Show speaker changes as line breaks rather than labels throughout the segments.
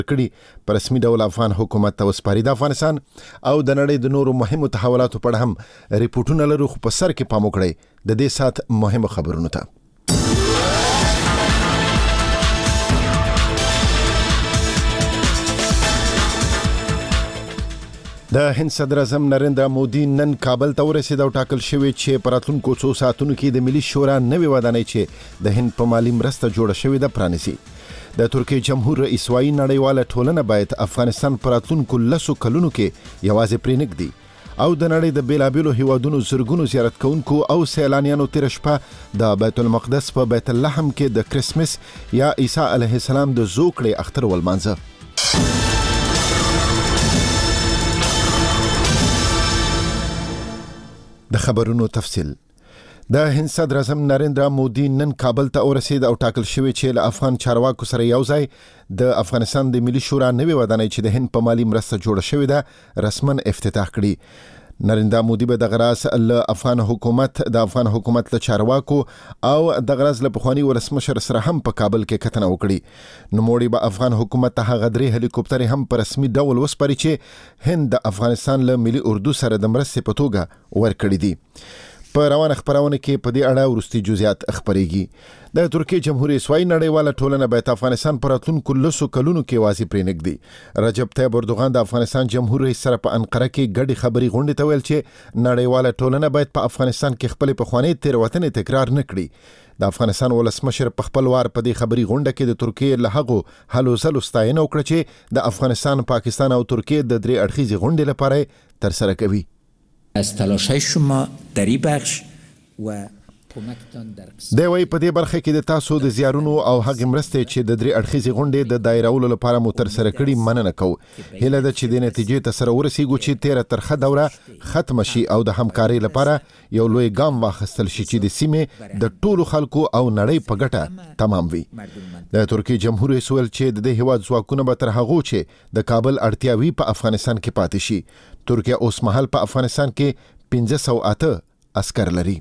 کړي په رسمي ډول افغان حکومت ته وسپاري. د افغانستان او د نړۍ د نورو مهمو تحولاتو په اړه هم ریپورټونه لرو، خو په سر کې پام وکړئ د دې سات مهمو خبرونو ته. د هند صدر اعظم نریندرا مودي نن کابل ته ورسېد او ټاکل شوی چې په راتلونکو څو ساعتونو کې د ملي شورا نوې ودانۍ چې د هند په مالي مرسته جوړه شوې ده پرانیسي. د ترکیې جمهور رئیس وايي نړیواله ټولنه باید افغانستان په راتلونکو 10 کلونو کې یوازې پرېنږدي او د نړۍ د بیلابیلو هیوادونو زرګونو زیارت کوونکو او سیلانیانو تېره شپه د بیت المقدس په بیت اللحم کې د کرسمس یا عیسی علیه السلام د زوکړې اختر ولمانځه. د خبرونو تفصیل. د هند صدر اعظم نریندرا مودي نن کابل ته ورسېد او ټاکل شوی چې له افغان چارواکو سره یو ځای د افغانستان د ملي شورا نوې ودانۍ چې د هند په مالي مرسته جوړه شوې ده رسما افتتاح کړي. نریندرا مودي به د غراس له افغان حکومت له چارواکو او د غراس له پخوانی ولسمشر سره هم په کابل کې کتنه وکړي. نوموړي به افغان حکومت ته هغه 3 هلیکوپټرې هم په رسمي ډول وسپاري چې هند د افغانستان له ملي اردو سره د مرستې په توګه ورکړي دي. په روانه خبرونه کې په دې اړه ورستي جزئیات خبريږي. د ترکیې جمهور رئیس وايي نړیواله ټولنه باید افغانستان پر راتلونکو 10 کلونو کې واضح پرېنږدي. رجب طیب اردوغان د افغانستان جمهور رئیس سره په انقره کې ګډي خبري غونډې ته ویل چې نړیواله ټولنه باید په افغانستان کې خپل پخوانی تېروتنې تکرار نه کړي. د افغانستان ولسمشر په خپل وار په دې خبري غونډه کې د ترکیې له هغو هلو ځلو ستاینه وکړه چې د افغانستان، پاکستان او ترکیې د 3 اړخیزې غونډې لپاره ترسره کوي.
از تلاش‌های شما در این بخش و
د وی په دې برخه کې د تاسو د زیارونو او هغې مرستې چې د 3 اړخیزې غونډې د دایرولو لپاره مو ترسره کړي مننه کوو. هیله ده چې د نتیجې ته سره ورسیږو چې تیره ترخه دوره ختمه شي او د همکارۍ لپاره یو لوی ګام واخیستل شي چې د سیمې د ټولو خلکو او نړۍ په ګټه تمام وي. د ترکیې جمهور رئیس ویل چې د دې هیواد ځواکونه به تر هغو چې د کابل اړتیاوي په افغانستان کې پاتې شي. ترکیه اوس مهال په افغانستان کې 508 عسكر لري.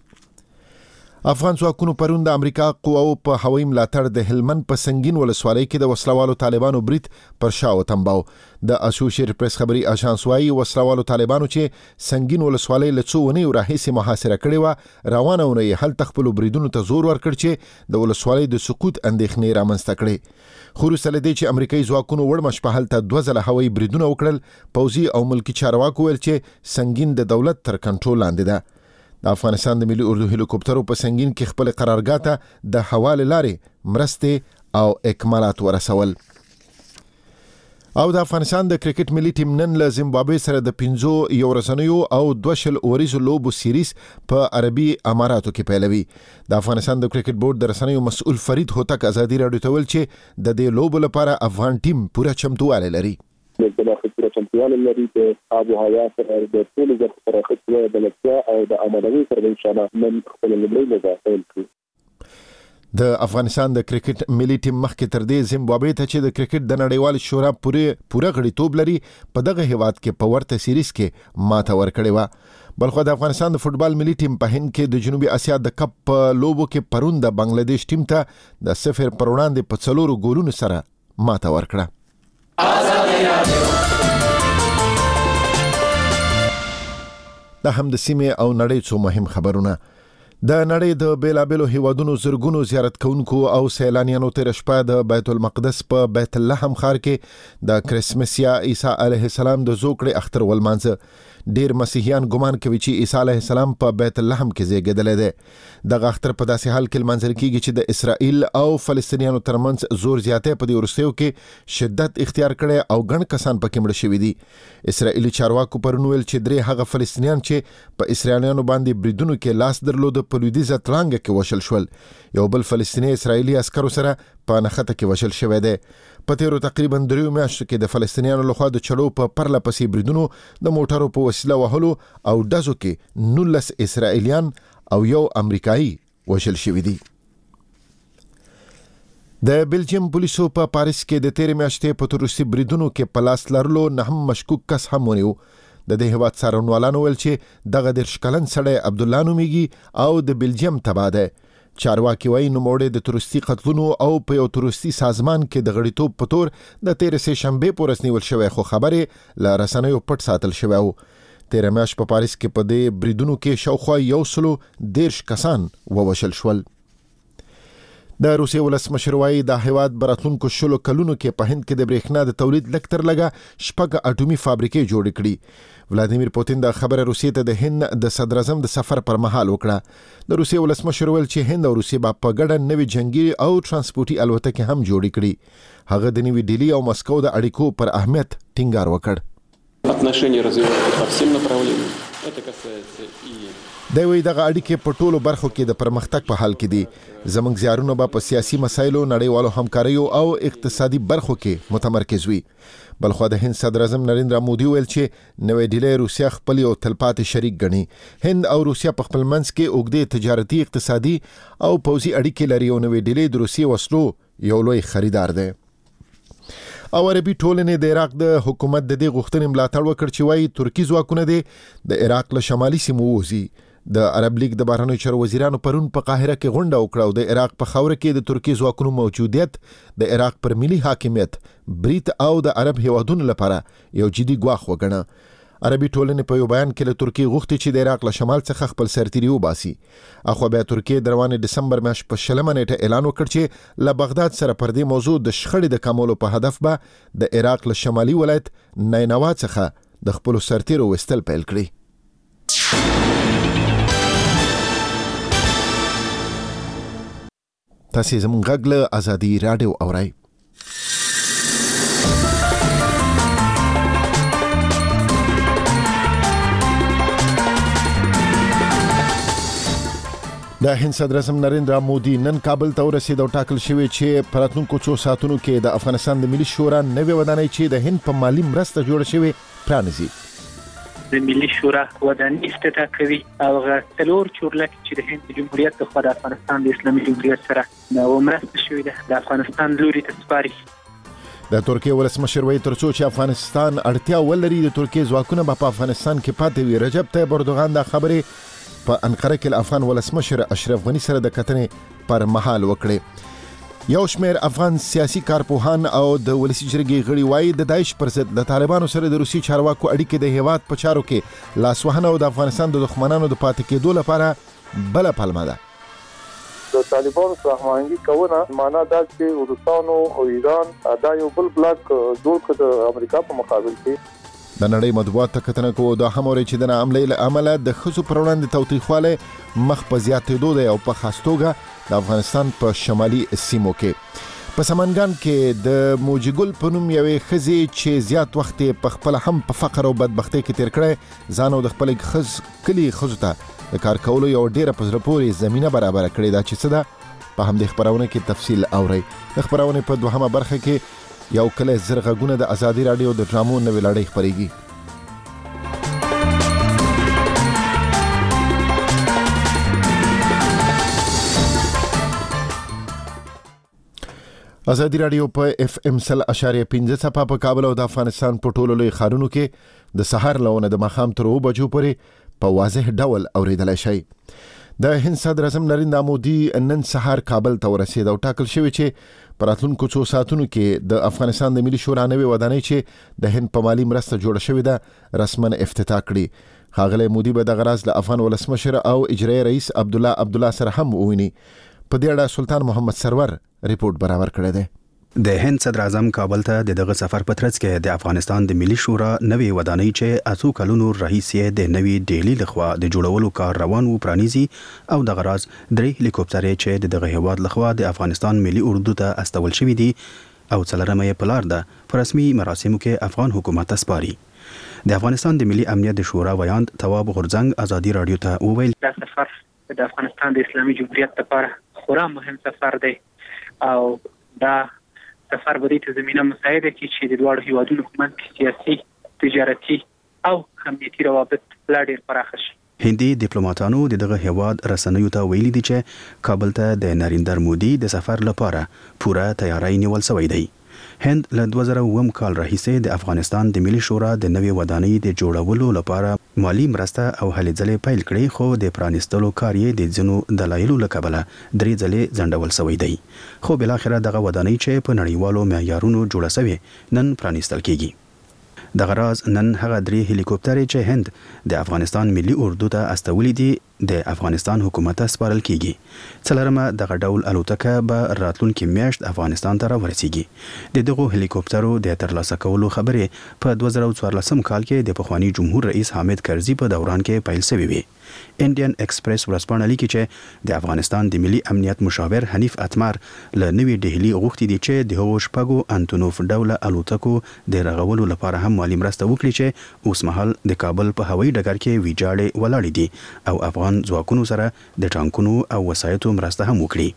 افغان ځواکونو پرون د امریکا قواو په هوایي ملاتړ د هلمند په سنگین ولسوالۍ کې د وسلوالو طالبانو برید پر شا وتمباو. د اسوسییټډ پریس خبري اژانس وايي وسلوالو طالبانو چې سنگین ولسوالۍ له څو ونیو راهیسې محاصره کړې و، روانه ونه یې هلته خپل بریدونو ته زور ورکړ چې د ولسوالۍ د سقوط اندېښنې رامنځته کړې. خو وروسته له دې چې امریکایي ځواکونو وړمه شپه هلته 2 ځله هوایي بریدونه وکړل، پوځي او ملکي چارواکو ویل چې سنگین د دولت تر کنټرول لاندې ده. د افغانستان د ملي اردو هلیکوپټرو په سنگین کې خپل قرارګاه ته د حواله لارې مرستې او اکمالات ورسول. او د افغانستان د کرکټ ملي ټیم نن له زیمبابوې سره د 5 ورځنیو او 2 اوریزو لوبو سیریز په عربي اماراتو کې پیلوي. د افغانستان د کرکټ بورډ د رسنیو مسؤل فرید هوتک ازادي راډیو ته ویل چې د دې لوبو لپاره افغان ټیم پوره چمتووالی لري.
د داخلي چمتووالی لري د آب و هوا سره د ټولو ځخ سره خپله بلدتیا او د آمادګۍ سره ان شاء الله نن خپل لومړی لوبه پیل کړو.
د افغانستان د کرکټ ملي ټیم مخکې تر دې زیمبابوې ته چې د کرکټ د نړیوال شورا پوره غړیتوب لري په دغه هیواد کې په ورته سیریز کې ماته ورکړې وه. بلخو د افغانستان د فوټبال ملي ټیم په هند کې د جنوبي اسیا د کپ په لوبو کې پرون د بنگلاديش ټیم ته د 0 پر وړاندې په 4 ګولونو سره ماته ورکړه. دا هم د سیمې او نړۍ څو مهم خبرونه. د نړۍ د بیلابیلو هیوادونو زرګونو زیارت کوونکو او سیلانیانو تېره شپه د بیت المقدس په بیت اللحم ښار کې د کرسمس یا عیسی علیه السلام د زوکړې اختر ولمانځه. ډیر مسیحیان ګمان کوي چې عیسی علیه السلام په بیت اللحم کې زیږیدلی دی. دغه اختر په داسې حال کې لمانځل کیږي چې د اسرائیل او فلسطینیانو ترمنځ زور زیاتی په دې وروستیو کې شدت اختیار کړی او ګڼ کسان پکې مړه شوي دي. اسرائیلي چارواکو پرون ویل چې 3 هغه فلسطینیان چې په اسرائیلیانو باندې بریدونو کې لاس درلوده په لویدیځه تلانګه کې وشل شول. یو بل فلسطینی اسرائیلي عسکرو سره په نښته کې وشل شوی دی. په تیرو تقریبا 3 میاشتو کې د فلسطینیانو لخوا د چړو په پرله پسې بریدونو د موټرو په وسیله وهلو او ډزو کې 19 اسرائیلیان او 1 امریکایي وژل شوي دي. د بلجیم پولیسو په پاریس کې د تیرې میاشتې په تروریستي بریدونو کې په لاس لرلو 9 مشکوک کس هم ونیو. د دې هیواد څارنوالانو ویل چې دغه 10 کلن سړی عبدالله نومیږي او د بلجیم تبع دی. چارواکي وايي نوموړی د تروریستي قتلونو او په یو تروریستي سازمان کې د غړیتوب په تور د 13 شنبه پورې نیول شوی، خو خبرې له رسنیو پټ ساتل شوی و. 13 میاشت په پاریس کې په دې بریدونو کې شاوخوا 110 کسان ووژل شول. د روسیې ولسمشر وايي د هیواد براتلونکو 10 کلونو کې په هند کې د برېښنا د تولید لږ تر لږه 6 اټومي فابریکې جوړې کړي. ولادیمیر پوتین د خبره روسیې ته د هند د صدر اعظم د سفر پر مهال وکړه. د روسیې ولسمشر ویل چې هند او روسیې په ګډه نوې جنگي او ترانسپورتي الوتکې هم جوړې کړي. هغه د نوې ډیلی او مسکو د اړیکو پر اهمیت ټینګار وکړ.
отношения развиваются по всем направлениям. Это касается и
دوی دغه اړیکې په ټولو برخو کې د پرمختګ په حال کې دي. زموږ زیارونه به په سیاسي مسایلو، نړیوالو همکاریو او اقتصادي برخو کې متمرکز وي. بلخو د هند صدر اعظم نریندرا مودي ویل چې نوې ډیلی روسیا خپل یو تلپاتې شریک ګڼي. هند او روسیا په خپل منځ کې اوږدې تجارتي، اقتصادي او پوځي اړیکې لري او نوې ډیلی د روسیې وسلو یو لوی خریدار دی. او عربي ټولنې د عراق د حکومت د دې غوښتنې ملاتړ وکړ چې وايي ترکی ځواکونه د عراق له شمالي سیمو ووځي. د عرب لیگ د بهرنیو چارو وزیرانو پرون په قاهره کې غونډه وکړه او د عراق په خاوره کې د ترکی ځواکونو موجودیت د عراق پر ملي حاکمیت، برید او د عرب هیوادونو لپاره یو جدي ګواښ وګڼه. عربي ټولنې په یو بیان کې له ترکی غوښتي چې د عراق له شمال څخه خپل سرتیري وباسي. اخو بیا ترکیه د روانې دسمبر میاشت په 20 نیټه اعلان وکړ چې له بغداد سره پر دې موضوع د شخړې د کمولو په هدف به د عراق له شمالي ولایت نینوا څخه د خپل سرتیرو وستل پیل کړي. تاسې زموږ غږ له ازادي راډیو اورئ. د هند صدر اعظم نریندرا مودي نن کابل ته ورسېد او ټاکل شوی چې په راتلونکو 2 ساعتونو کې د افغانستان د ملي شورا نوې ودانۍ چې د هند په مالي مرسته جوړه شوې پرانیزي.
د ملي شورا ودانۍ افتتاح کوي او څلور چورلکې چې د هند جمهوریت د خوا د افغانستان د اسلامي جمهوریت سره مرسته شوې ده د افغانستان لوري ته سپاري.
د ترکیې ولسمشر وایي ترڅو چې افغانستان اړتیا ولري د ترکیې ځواکونه به په افغانستان کې پاتې وي. رجب طیب اردوغان دا خبرې په انقره کې افغان ولسمشر اشرف غنی سره د کتنې پر مهال وکړي. یو شمېر افغان سیاسي کارپوهان او د ولسي جرګې غړي وایي د داعش پر ضد د طالبانو سره د روسي چارواکو اړیکې د هیواد په چارو کې لاسوهنه او د افغانستان د دښمنانو د پاتې کېدو لپاره بل پلمه ده.
د طالبانو سره هماهنګي کوله معنا دا چې روسانو او ایران دا یو بل بلاک جوړ کړ د امریکا په مقابل کې.
د نړۍ مطبوعات ته کتنه کوو دا هم اوري چې د عملي عمله د خصو پر وړاندې توطیخواله مخ په زیاتېدو دی او په خاص توګه د افغانستان په شمالي سیمو کې. په سمنګان کې د موجګل په نوم یوې ښځې چې زیات وخت په خپل هم په فقر او بدبختۍ کې تیر کړی ځان او د خپل کلي ښځو ته د کار کولو یو ډېره په زړه پورې زمینه برابره کړې ده چې څه ده په همدې خپرونه کې تفصیل اورئ. د خپرونې په دوهمه برخه کې یو کله زر غږونه د ازادي راډیو د ډرامو نوې لړۍ خپرېږي. ازادي راډیو په اف ام 100.5 صفحه په کابل او د افغانستان په ټولو لوی ښارونو کې د سحر لونه د ماښام تر 2 بجو پورې په واضح ډول اوریدلای شئ. د هند صدر اعظم نریندرا مودي نن سحر کابل ته ورسېد او ټاکل شوی چې په راتلونکو 2 ساعتونو کې د افغانستان د ملي شورا نوې ودانۍ چې د هند په مالي مرسته جوړه شوې ده رسمن افتتاح کړي. ښاغلی مودي به دغه راز له افغان ولسمشر او اجرایي رئیس عبدالله سره هم وویني. په دې اړه سلطان محمد سرور ریپورت برابر کړی دی.
د هند صدر اعظم کابل ته د دغه سفر په ترڅ کې د افغانستان د ملي شورا نوې ودانۍ چې اتو کلونو راهیسې د نوې ډیلی لخوا د جوړولو کار روان و پرانیزي او د غراز درې هلیکوپټرې چې دغه هیواد لخوا د افغانستان ملي اردو ته استول شوې دي او څلرمه یې پلار ده په رسمي مراسمو کې افغان حکومت ته سپاري. د افغانستان د ملي امنیت د شورا ویاند تواب غورځنګ ازادي راډیو ته وویل
دا سفر د افغانستان د اسلامي جمهوریت لپاره خورا مهم سفر دی او دا سفر به دې ته زمینه مساعده کړي چې د دواړو هیوادونو په منځ کې سیاسي، تجارتي او امنیتي روابط لا ډېر پراخه شي.
هندي ډیپلوماټانو دغه هیواد رسنیو ته ویلي دي چې کابل ته د نریندر مودي د سفر لپاره پوره تیاری نیول شوی دی. هند له 2009 کال راهیسې د افغانستان د ملي شورا د نوې ودانۍ د جوړولو لپاره مالی مرسته او هلې ځلې پیل کړي، خو د پرانیستلو کار یې د ځینو دلایلو له کبله 3 ځلې ځنډول شوی دی. خو بلاخره دغه ودانۍ چې په نړیوالو معیارونو جوړه شوې نن پرانیستل کیږي. دغه راز نن هغه 3 هلیکوپټرې چې هند د افغانستان ملي اردو ته استولې دي د افغانستان حکومت ته سپارل کیږي. څلورمه دغه ډول الوتکه به راتلونکي میاشت افغانستان ته راورسیږي. د دغو هلیکوپټرو د ترلاسه کولو خبرې په 2014 کال کې د پخوانی جمهور رئیس حامد کرزي په دوران کې پیل شوې وې. انډین ایکسپریس ورځپاڼه لیکي چې د افغانستان د ملي امنیت مشاور حنیف اتمر له نوې ډهلي غوښتي دي چې د هغو شپږو انتونوف ډوله الوتکو د رغولو لپاره هم مالي مرسته وکړي چې اوس مهال د کابل په هوایي ډګر کې ویجاړې ولاړې دي او افغان ځواکونو سره د ټانکونو او وسایطو مرسته هم وکړي.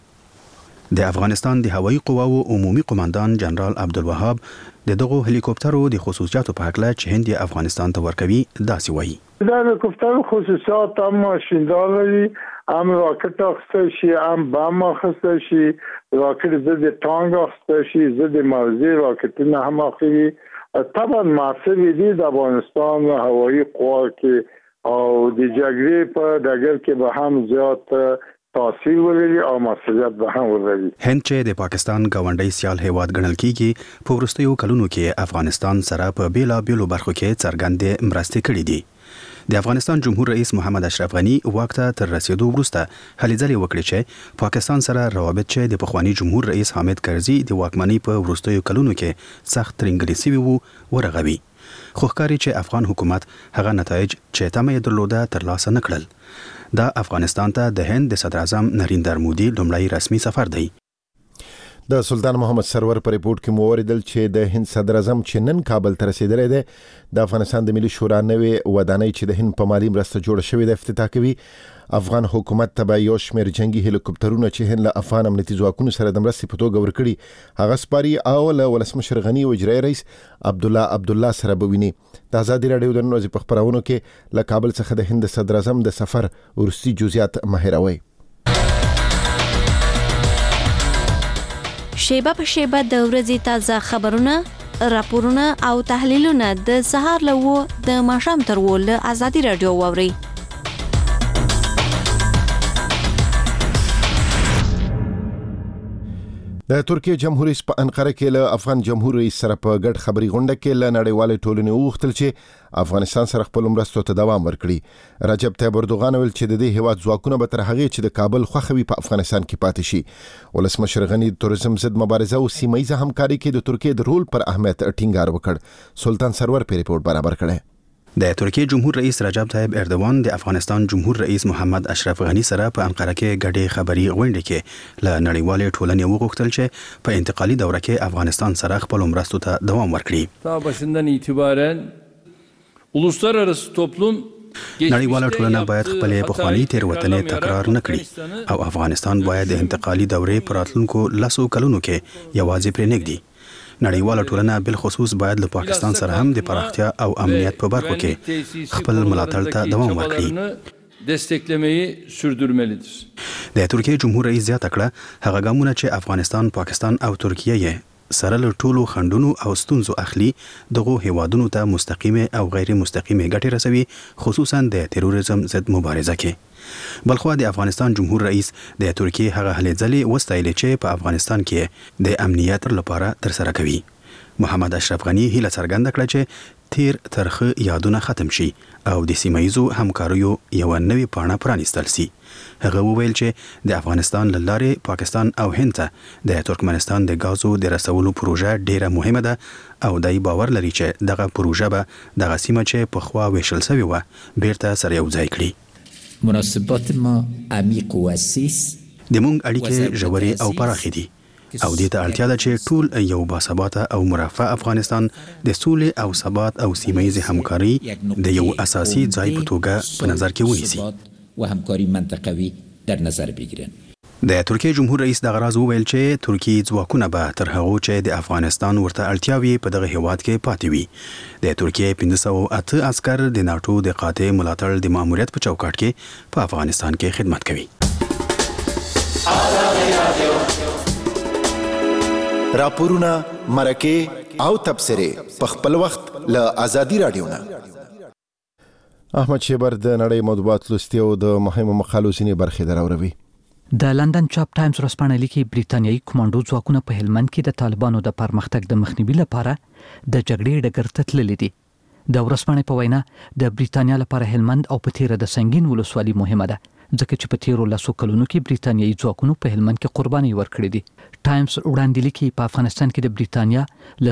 د افغانستان د هوایي قواو عمومي قوماندان جنرال عبدالوهاب د دغو هلیکوپټرو د خصوصیاتو په هکله چې هند افغانستان ته ورکوي داسې وایي.
دا هلیکوپټر خصوصیات هم ماشیندار لري، هم راکټ اخیستی شي، هم بم اخیستی شي، راکټ ضد ټانک اخیستی شي، ضد موضع راکټونه هم اخلي. طبعا محصول دي د افغانستان هوایي قوا کې او د جګړې په ډګر کې به هم زیات تاثیر ولري او مسؤلیت به هم ولري.
هند چې د پاکستان ګاونډي سیال هیواد ګڼل کیږي، په وروستیو کلونو کې افغانستان سره په بیلابیلو برخو کې څرګندې مرستې کړې دي. د افغانستان جمهور رئیس محمد اشرف غنی واک ته تر رسیدو وروسته هلې ځلې وکړې چې پاکستان سره روابط چې د پخوانی جمهور رئیس حامد کرزي د واکمنۍ په وروستیو کلونو کې سخت ترنګلې شوي وو ورغوي. خو ښکاري چې افغان حکومت هغه نتایج چې تمه یې درلوده ترلاسه نه کړل. دا افغانستان ته د هند د صدر اعظم نریندر مودي لومړی رسمي سفر دی.
د سلطان محمد سرور په ریپورت کې مو اوریدل چې د هند صدر اعظم چې نن کابل ته رسیدلی دی د افغانستان د ملي شورا نوې ودانۍ چې د هند په مالي مرسته جوړه شوې ده افتتاح کوي. افغان حکومت ته به یو شمېر جنگي هلیکوپټرونه چې هند له افغان امنیتي ځواکونو سره د مرستې په توګه ورکړي هغه سپاري او له ولسمشر غني او اجرایي رئیس عبدالله سره به ویني. د ازادي راډیو د نن ورځې په خپرونو کې له کابل څخه د هند صدر اعظم د سفر وروستي جزئیات مه هېروئ.
شیبه په شیبه د ورځې تازه خبرونه، راپورونه او تحلیلونه د سهار له 9 د ماښام تر 10 له ازادي راډیو واورئ.
د ترکیه جمهور رئیس په انقره کې له افغان جمهور رئیس سره په ګډ خبري غونډه کې له نړیوالې ټولنې وغوښتل چې افغانستان سره خپل مرستو ته دوام ورکړي. رجب طیب اردوغان ویل چې د دې هیواد ځواکونه به تر هغې چې د کابل خوښوي په افغانستان کې پاتې شي. ولسمشر غني د توریزم ضد مبارزه او سیمه‌ایزه همکاري کې د ترکیه د رول پر اهمیت ټینګار وکړ. سلطان سرور په ریپورت برابر کړی.
د ترکیه جمهور رئیس رجب طیب اردوان د افغانستان جمهور رئیس محمد اشرف غنی سره په انقره کې ګډې خبري غونډه کې له نړیوالې ټولنې وغوښتل چې په انتقالي دوره کې افغانستان سره خپل مرستو ته دوام ورکړي.
تا başından itibaren uluslararası toplum
نړیواله ټولنه باید خپل پخوانی تېروتنې تکرار نه کړي او افغانستان باید د انتقالي دورې پر راتلونکو 10 کلونو کې یوازې پرې نږدي. نړیواله ټولنه بل خصوص باید له پاکستان سره هم د پراختیا او امنیت په برخو کې خپل ملاتړ ته دوام ورکړي.
desteklemeyi sürdürmelidir.
د ترکیه جمهور رئیس زیاته کړه هغه ګامونه چې افغانستان، پاکستان او ترکیه یې سره له ټولو خنډونو او ستونزو اخلي دغه هیوادونو ته مستقیمه او غیر مستقیمه ګټې رسوي، خصوصا د تروریزم ضد مبارزه کې. بلخو د افغانستان جمهور رئیس د ترکیه هغه هلې ځلې وستایل چې په افغانستان کې د امنیت لپاره تر سره کوي. محمد اشرف غنی هیله څرګنده کړه چې تیر ترخه یادونه ختم شي او د سیمایزو همکاریو یو نوې پاڼه پرانیستل شي. هغه وویل چې د افغانستان له لارې پاکستان او هند ته د ترکمنستان د غازو د رسولو پروژه ډیره مهمه ده او دای باور لري چې دغه پروژه به دغه سیمه چې په خوا ویشل شوی و بیرته سره یو ځای کړي.
مناسبات ما عمیق و وسیع
د مونږ اړیکې ژورې او پراخې دي او دې ته اړتیا ده چې ټول یو باثباته او مرفه افغانستان د سولې او ثبات او سیمه‌ایزې همکاري د یو اساسي ځای په توګه په نظر کې ونیسي
و همکاری منطقوي در نظر بگیرن.
د ترکیه جمهور رئیس دغه راز وویل چې ترکیه ځواکونه به تر هغو چې د افغانستان ورته اړتیاوي په دغه هیواد کې پاتې وي. د ترکیه 508 عسكر د ناتو د قاطع ملاتړ د ماموریت په چوکاټ کې په افغانستان کې خدمت کوي.
راپورونه، مرکه او تبصره په خپل وخت له ازادي راډیو نه. احمد شیبر د نړۍ مطبوعات لوستي او د مهمو مقالو ځینې برخې دراوروي.
د لندن چاپ ټایمز ورځپاڼه لیکي بریتانیایي کمانډو ځواکونه په هلمند کې د طالبانو د پرمختګ د مخنیوي لپاره د جګړې ډګر ته تللي دي. د ورځپاڼې په وینا د بریتانیا لپاره هلمند او په تیره د سنگین ولسوالي مهمه ده، ځکه چې په تیرو لسو کلونو کې بریتانیایي ځواکونو په هلمند کې قرباني ورکړې دي. ټایمز وړاندې لیکي په افغانستان کې د بریتانیا له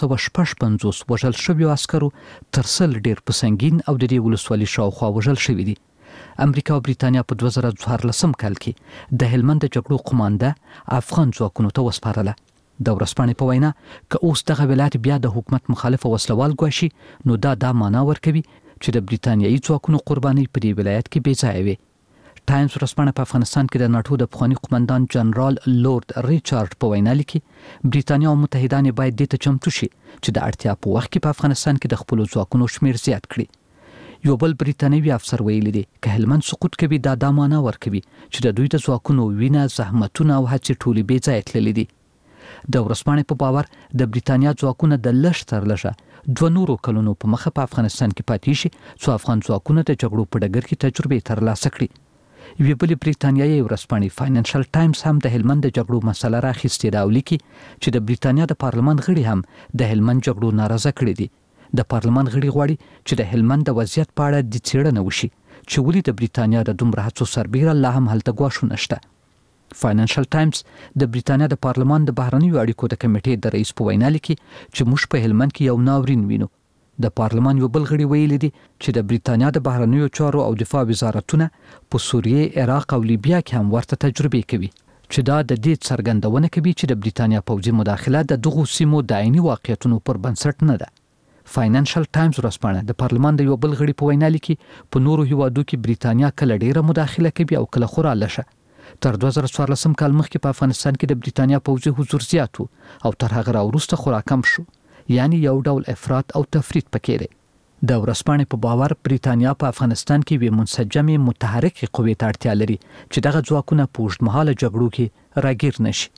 456 وژل شویو عسکرو تر 100 ډیر په سنگین او د دې ولسوالي شاوخوا وژل شوي دي. امریکا او بریتانیا په 2014 کال کې د هلمند د جګړو قومانده افغان ځواکونو ته وسپارله. د ورځپاڼې په وینا که اوس دغه ولایت بیا د حکومت مخالف وسلوال ګواښي، نو دا معنا ورکوي چې د بریتانیایي ځواکونو قرباني په دې ولایت کې بې ځایه وي. ټایمز ورځپاڼه په افغانستان کې د ناټو د پخواني قومندان جنرال لورد ریچارډ په وینا لیکي بریتانیا او متحدان باید دې ته چمتو شي چې د اړتیا په وخت کې په افغانستان کې د خپل ځواکونو شمیر زیات کړي. یو بل بریتانیوي افسر ویلي دی که هلمند سقوط کوي دا معنا ورکوي چې د دوی د ځواکونو وینه، زحمتونه او هڅې ټولې بې ځایه تللي دي. د ورځپاڼې په باور د بریتانیا ځواکونه د لږ تر لږه 2 کلونو په مخه په افغانستان کې پاتې شي څو افغان ځواکونه د جګړو په ډګر کې تجربې ترلاسه کړي. یوې بلې بریتانیایي ورځپاڼې فاینانشل ټایمز هم د هلمند د جګړو مسله راخیستې ده او لیکي چې د بریتانیا د پارلمان غړي هم د هلمند جګړو ناراضه کړي دي. د پارلمان غړي غواړي چې د هلمند د وضعیت په اړه د څېړنه وشي چې ولې د بریتانیا د دومره هڅو سربیره لا هم هلته ګواښونه شته. فاینانشل ټایمز د بریتانیا د پارلمان د بهرنیو اړیکو د کمیټې د رئیس په وینا لیکي چې موږ په هلمند کې یو ناورین وینو. د پارلمان یو بل غړي ویلي دي چې د بریتانیا د بهرنیو چارو او دفاع وزارتونه په سوریه، عراق او لیبیا کې هم ورته تجربې کوي چې دا د دې څرګندونه کوي چې د بریتانیا پوځي مداخله د دغو سیمو د عیني واقعیتونو پر بنسټ نه ده. فاینانشل ټایمز ورځپاڼه د پارلمان د یو بل غړي په وینا لیکي په نورو هیوادو کې بریتانیا کله ډیره مداخله کوي او کله خورا لشه. تر 2014 کال مخکې په افغانستان کې د بریتانیا پوځي حضور زیات او تر هغه راوروسته خورا کم شو، یعنی یو ډول افراط او تفرید پکې دی. د ورځپاڼې په باور بریتانیا په افغانستان کې یوې منسجمې متحرکې قوې ته اړتیا لري چې دغه ځواکونه په اوږدمهاله جګړو کې راګیر نشي.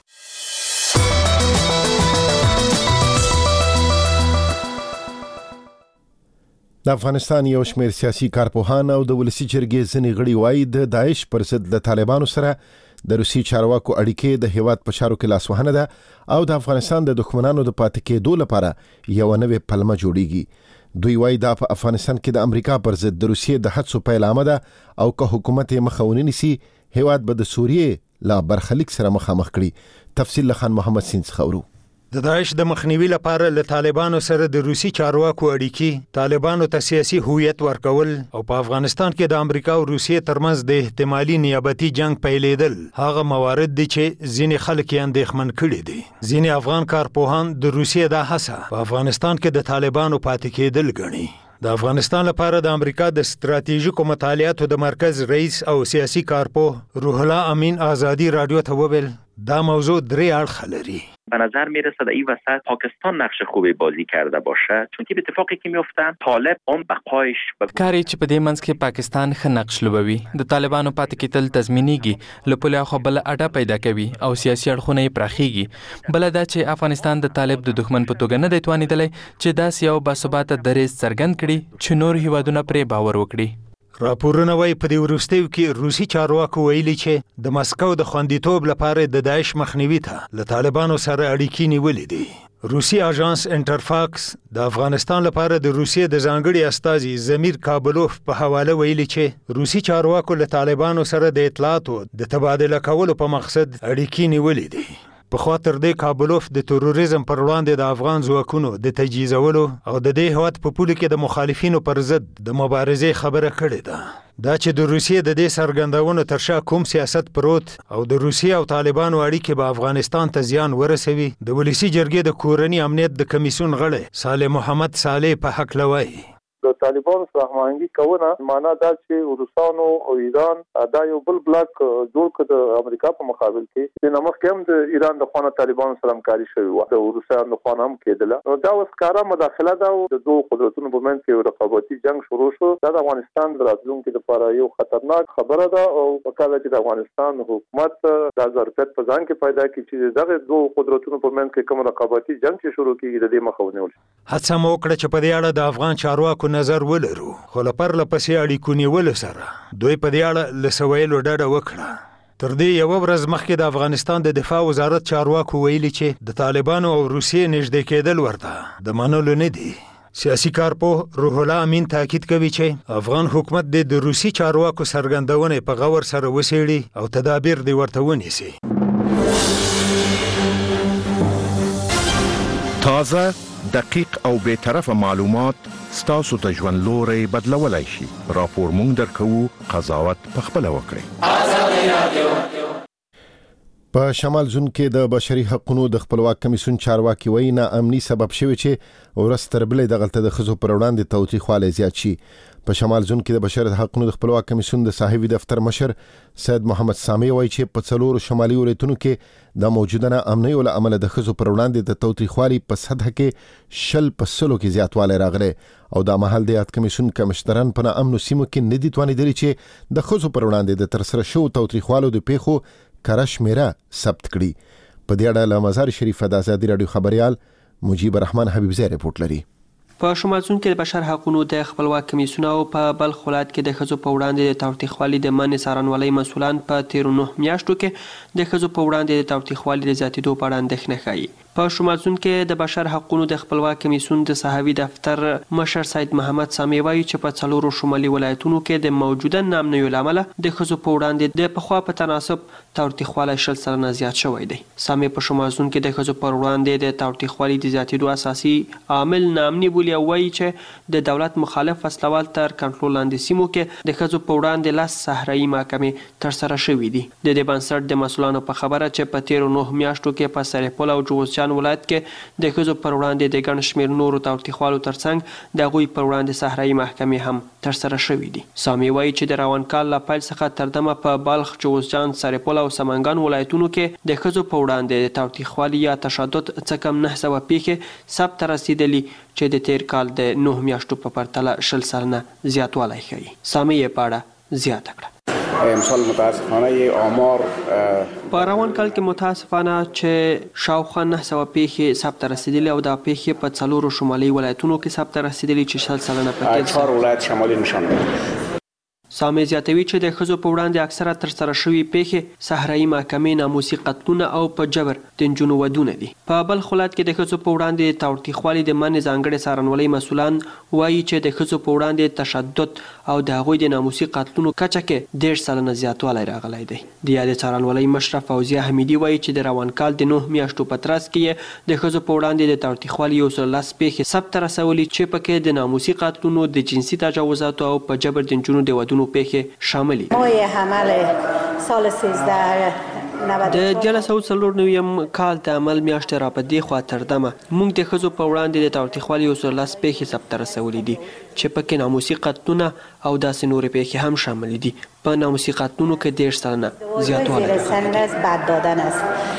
د افغانستان یو شمېر سیاسي کارپوهان او د ولسي جرګې ځینې غړي وایي د داعش پر ضد د طالبانو سره د روسي چارواکو اړیکې د هیواد په چارو کې لاسوهنه ده او د افغانستان د دښمنانو د پاتې کېدو لپاره یو نوې پلمه جوړیږي. دوی وایي دا په افغانستان کې د امریکا پر ضد د روسیې د هڅو پیلامه ده او که حکومت یې مخه ونه نیسي هیواد به د سوریې لا برخلیک سره مخامخ کړي. تفصیل له خان محمد سین څخه اورو.
د داعش د مخنیوي لپاره له طالبانو سره د روسي چارواکو اړیکې، طالبانو ته سیاسي هویت ورکول او په افغانستان کې د امریکا او روسیې ترمنځ د احتمالي نیابتي جنگ پیلېدل هغه موارد دي چې ځینې خلک یې اندېښمن کړي دي. ځینې افغان کارپوهان د روسیې دا هڅه په افغانستان کې د طالبانو پاتې کېدل ګڼي. د افغانستان لپاره د امریکا د ستراتیژیکو مطالعاتو د مرکز رئیس او سیاسي کارپوه روح الله امین آزادی رادیو ته وویل دا موضوع 3 اړخ لري.
به نظر میرسه در این وسط پاکستان نقش خوبی بازی کرده باشه، چون که به اتفاقی که میافتن طالب اون بقایش
کاری چې په دې منځ کې پاکستان ښه نقش لوبوي، د طالبانو پاتې کېدل تضمینېږي، له پولې خو بل اډه پیدا کوي او سیاسي اړخونه یې پراخېږي. بل دا چې افغانستان د طالب د دښمن په توګه نه دی توانېدلی چې داسې یو باثباته دریځ څرګند کړي چې نور هیوادونه پرې باور وکړي.
راپورونه وایي په دې وروستیو کې روسي چارواکو ویلي چې د مسکو د خوندیتوب لپاره د داعش مخنیوي ته له طالبانو سره اړیکې نیولې دي. روسي اژانس انټرفاکس د افغانستان لپاره د روسیې د ځانګړي استازي زمیر کابلوف په حواله ویلي چې روسي چارواکو له طالبانو سره د اطلاعاتو د تبادله کولو په مقصد اړیکې نیولې دي. په خاطر د کابلوف د تروریزم پر وړاندې د افغان ځواکونو د تجهیزولو او د دې هیواد په پولو کې د مخالفینو پر ضد د مبارزې خبره کړې ده. دا چې د روسیې د دې څرګندونو تر شا کوم سیاست پروت او د روسیې او طالبانو اړیکې به افغانستان ته زیان ورسوي، د ولسي جرګې د کورني امنیت د کمیسیون غړی صالح محمد صالح په هکله وایي.
د طالبانو سره هماهنګي کونه معنا دا چې روسانو او ایران دا یو بل بلاک جوړ کړ د امریکا په مقابل کې د نمک هم د ایران د خانه طالبانو سره همکاري شوی و، د روسانو د خانه هم کېدله. نو دا وسکاره مداخله ده او د دوه قدرتونو په منځ کې رقابتي جنگ شروع شو. دا د افغانستان د راتلونکو لپاره یو خطرناک خبره ده او وکاله چې د افغانستان حکومت د ظرفیت په ځان کې پیدا کړي چې دغه دوه قدرتونو په منځ کې کوم رقابتي جنگ چې شروع کیږي د دې مخه ونیول.
هڅه مو وکړه چې په دې اړه د افغان چارواکو نظر نظر ولرو، خو له پرله پسې اړیکو نیولو سره دوی په دې اړه له څه ویلو ډډه وکړه. تر دې یوه ورځ مخکې د افغانستان د دفاع وزارت چارواکو ویلي چې د طالبانو او روسیې نږدې کېدل ورته د منلو نه دي. سیاسي کارپوه روح الله امین تاکید کوي چې افغان حکومت د روسي چارواکو څرګندونې په غور سره وڅېړي او تدابیر دې ورته ونیسي.
تازه، دقیق او بی‌طرفه معلومات ستاسو ته ژوند لوری بدلولی شي. راپور مونږ درکوو، قضاوت پخپله وکړئ.
په شمال زون کې د بشري حقوقو د خپلواک کمیسیون چارواکي وایي ناامني سبب شوی چې ورځ تر بلې دغلته د ښځو پر وړاندې تاوتریخوالی زیات شي. په شمال زون کې د بشري حقوقو د خپلواک کمیسیون د صاحبي دفتر مشر سید محمد سامي وایي چې په 4 شمالي ولایتونو کې د موجوده ناامنۍ له امله د ښځو پر وړاندې د تاوتریخوالي په سطح کې 10% کې زیاتوالی راغلی او دا مهال د یاد کمیسیون کمشنران په ناامنو سیمو کې نه دي توانېدلي چې د ښځو پر وړاندې د ترسره شوو تاوتریخوالو د پیښو کره شمیره ثبت کړي. په دې اړه له مزار شریف د ازادي راډیو خبريال مجيب الرحمن حبیبزی رپورټ لري.
په شمال زون کې د بشر حقوقو د خپلواک کمیسیون او په بلخ ولایت کې د ښځو په وړاندې د تاوتریخوالي د منع څارنوالۍ مسؤلان په 13 میاشتو کې د ښځو په وړاندې د تاوتریخوالي د زیاتېدو په اړه اندېښنه ښیي. په شمال زون کې د بشر حقوقو د خپلواک کمیسیون د صاحبي دفتر مشر سید محمد سامي وایي چې په 4 شمالي ولایتونو کې د موجوده ناامنیو له امله د ښځو په وړاندې د پخوا په تناسب تاوتریخوالی 10% زیات شوی دی. سامي په شمال زون کې د ښځو پر وړاندې د تاوتریخوالي د زیاتېدو اساسي عامل ناامني بولي او وایي چې د دولت مخالف فصلوال تر کنټرول لاندې سیمو کې د ښځو په وړاندې 10 صحرایي محکمې ترسره شوي دي. د دې بنسټ د مسؤلانو په خبره چې په 13 میاشتو کې په سرپل او جوزجان ولایت کې د ښځو پر وړاندې د ګڼ شمېر نورو تاوتریخوالو ترڅنګ د هغوی پر وړاندې صحرایي محکمې هم ترسره شوي دي. سامي وایي چې د روان کال له پیل څخه تر دمه په بلخ، جوزجان، سرپل او سمنګان ولایتونو کې د ښځو په وړاندې د تاوتریخوالي یا تشدد څه کم 900 پیښې ثبت رسیدلي چې د تیر کال د 9 میاشتو په پرتله 10% زیاتوالی ښیي. سامي یې په اړه زیاته کړه.
امسال متاسفانه یه آمار
په روان کال کې متاسفانه چې شاوخوا 900 پیښې ثبت رسیدلي او دا پیښې په 4 شمالي ولایتونو کې ثبت رسیدلي چې 10% پکې
4 ولایت شمالي نشان میده.
سامي زیاتوي چې د ښځو په وړاندې اکثره ترسره شوي پیښې صحرایي محکمې، ناموسي قتلونه او په جبر د نجونو ودونه دي. په بلخ ولایت کې د ښځو په وړاندې تاوتریخوالي د منع ځانګړې څارنوالۍ مسؤلان وایي چې د ښځو په وړاندې تشدد او د هغوی د ناموسي قتلونو کچه کې 10% زیاتوالی راغلی دی. د یادې څارنوالۍ مشره فوزیه حمیدي وایي چې د روان کال د 9 میاشتو په ترڅ کې د ښځو په وړاندې د تاوتریخوالي 110 پیښې ثبت رسولي چې پکې د ناموسي قتلونو، د جنسي تجاوزاتو او په جبر د نجونو د ودونو پیښې شامل دي.
سال 13
د 1994 کال د عمل میاشتې را په دې خوا تر دمه موږ د ښځو په وړاندې د تاوتریخوالي 110 پیښې ثبت رسولي دي چې پکې ناموسي قتلونه او داسې نورې پیښې هم شامل دي. په ناموسي قتلونو کې 10% زیاتوالی.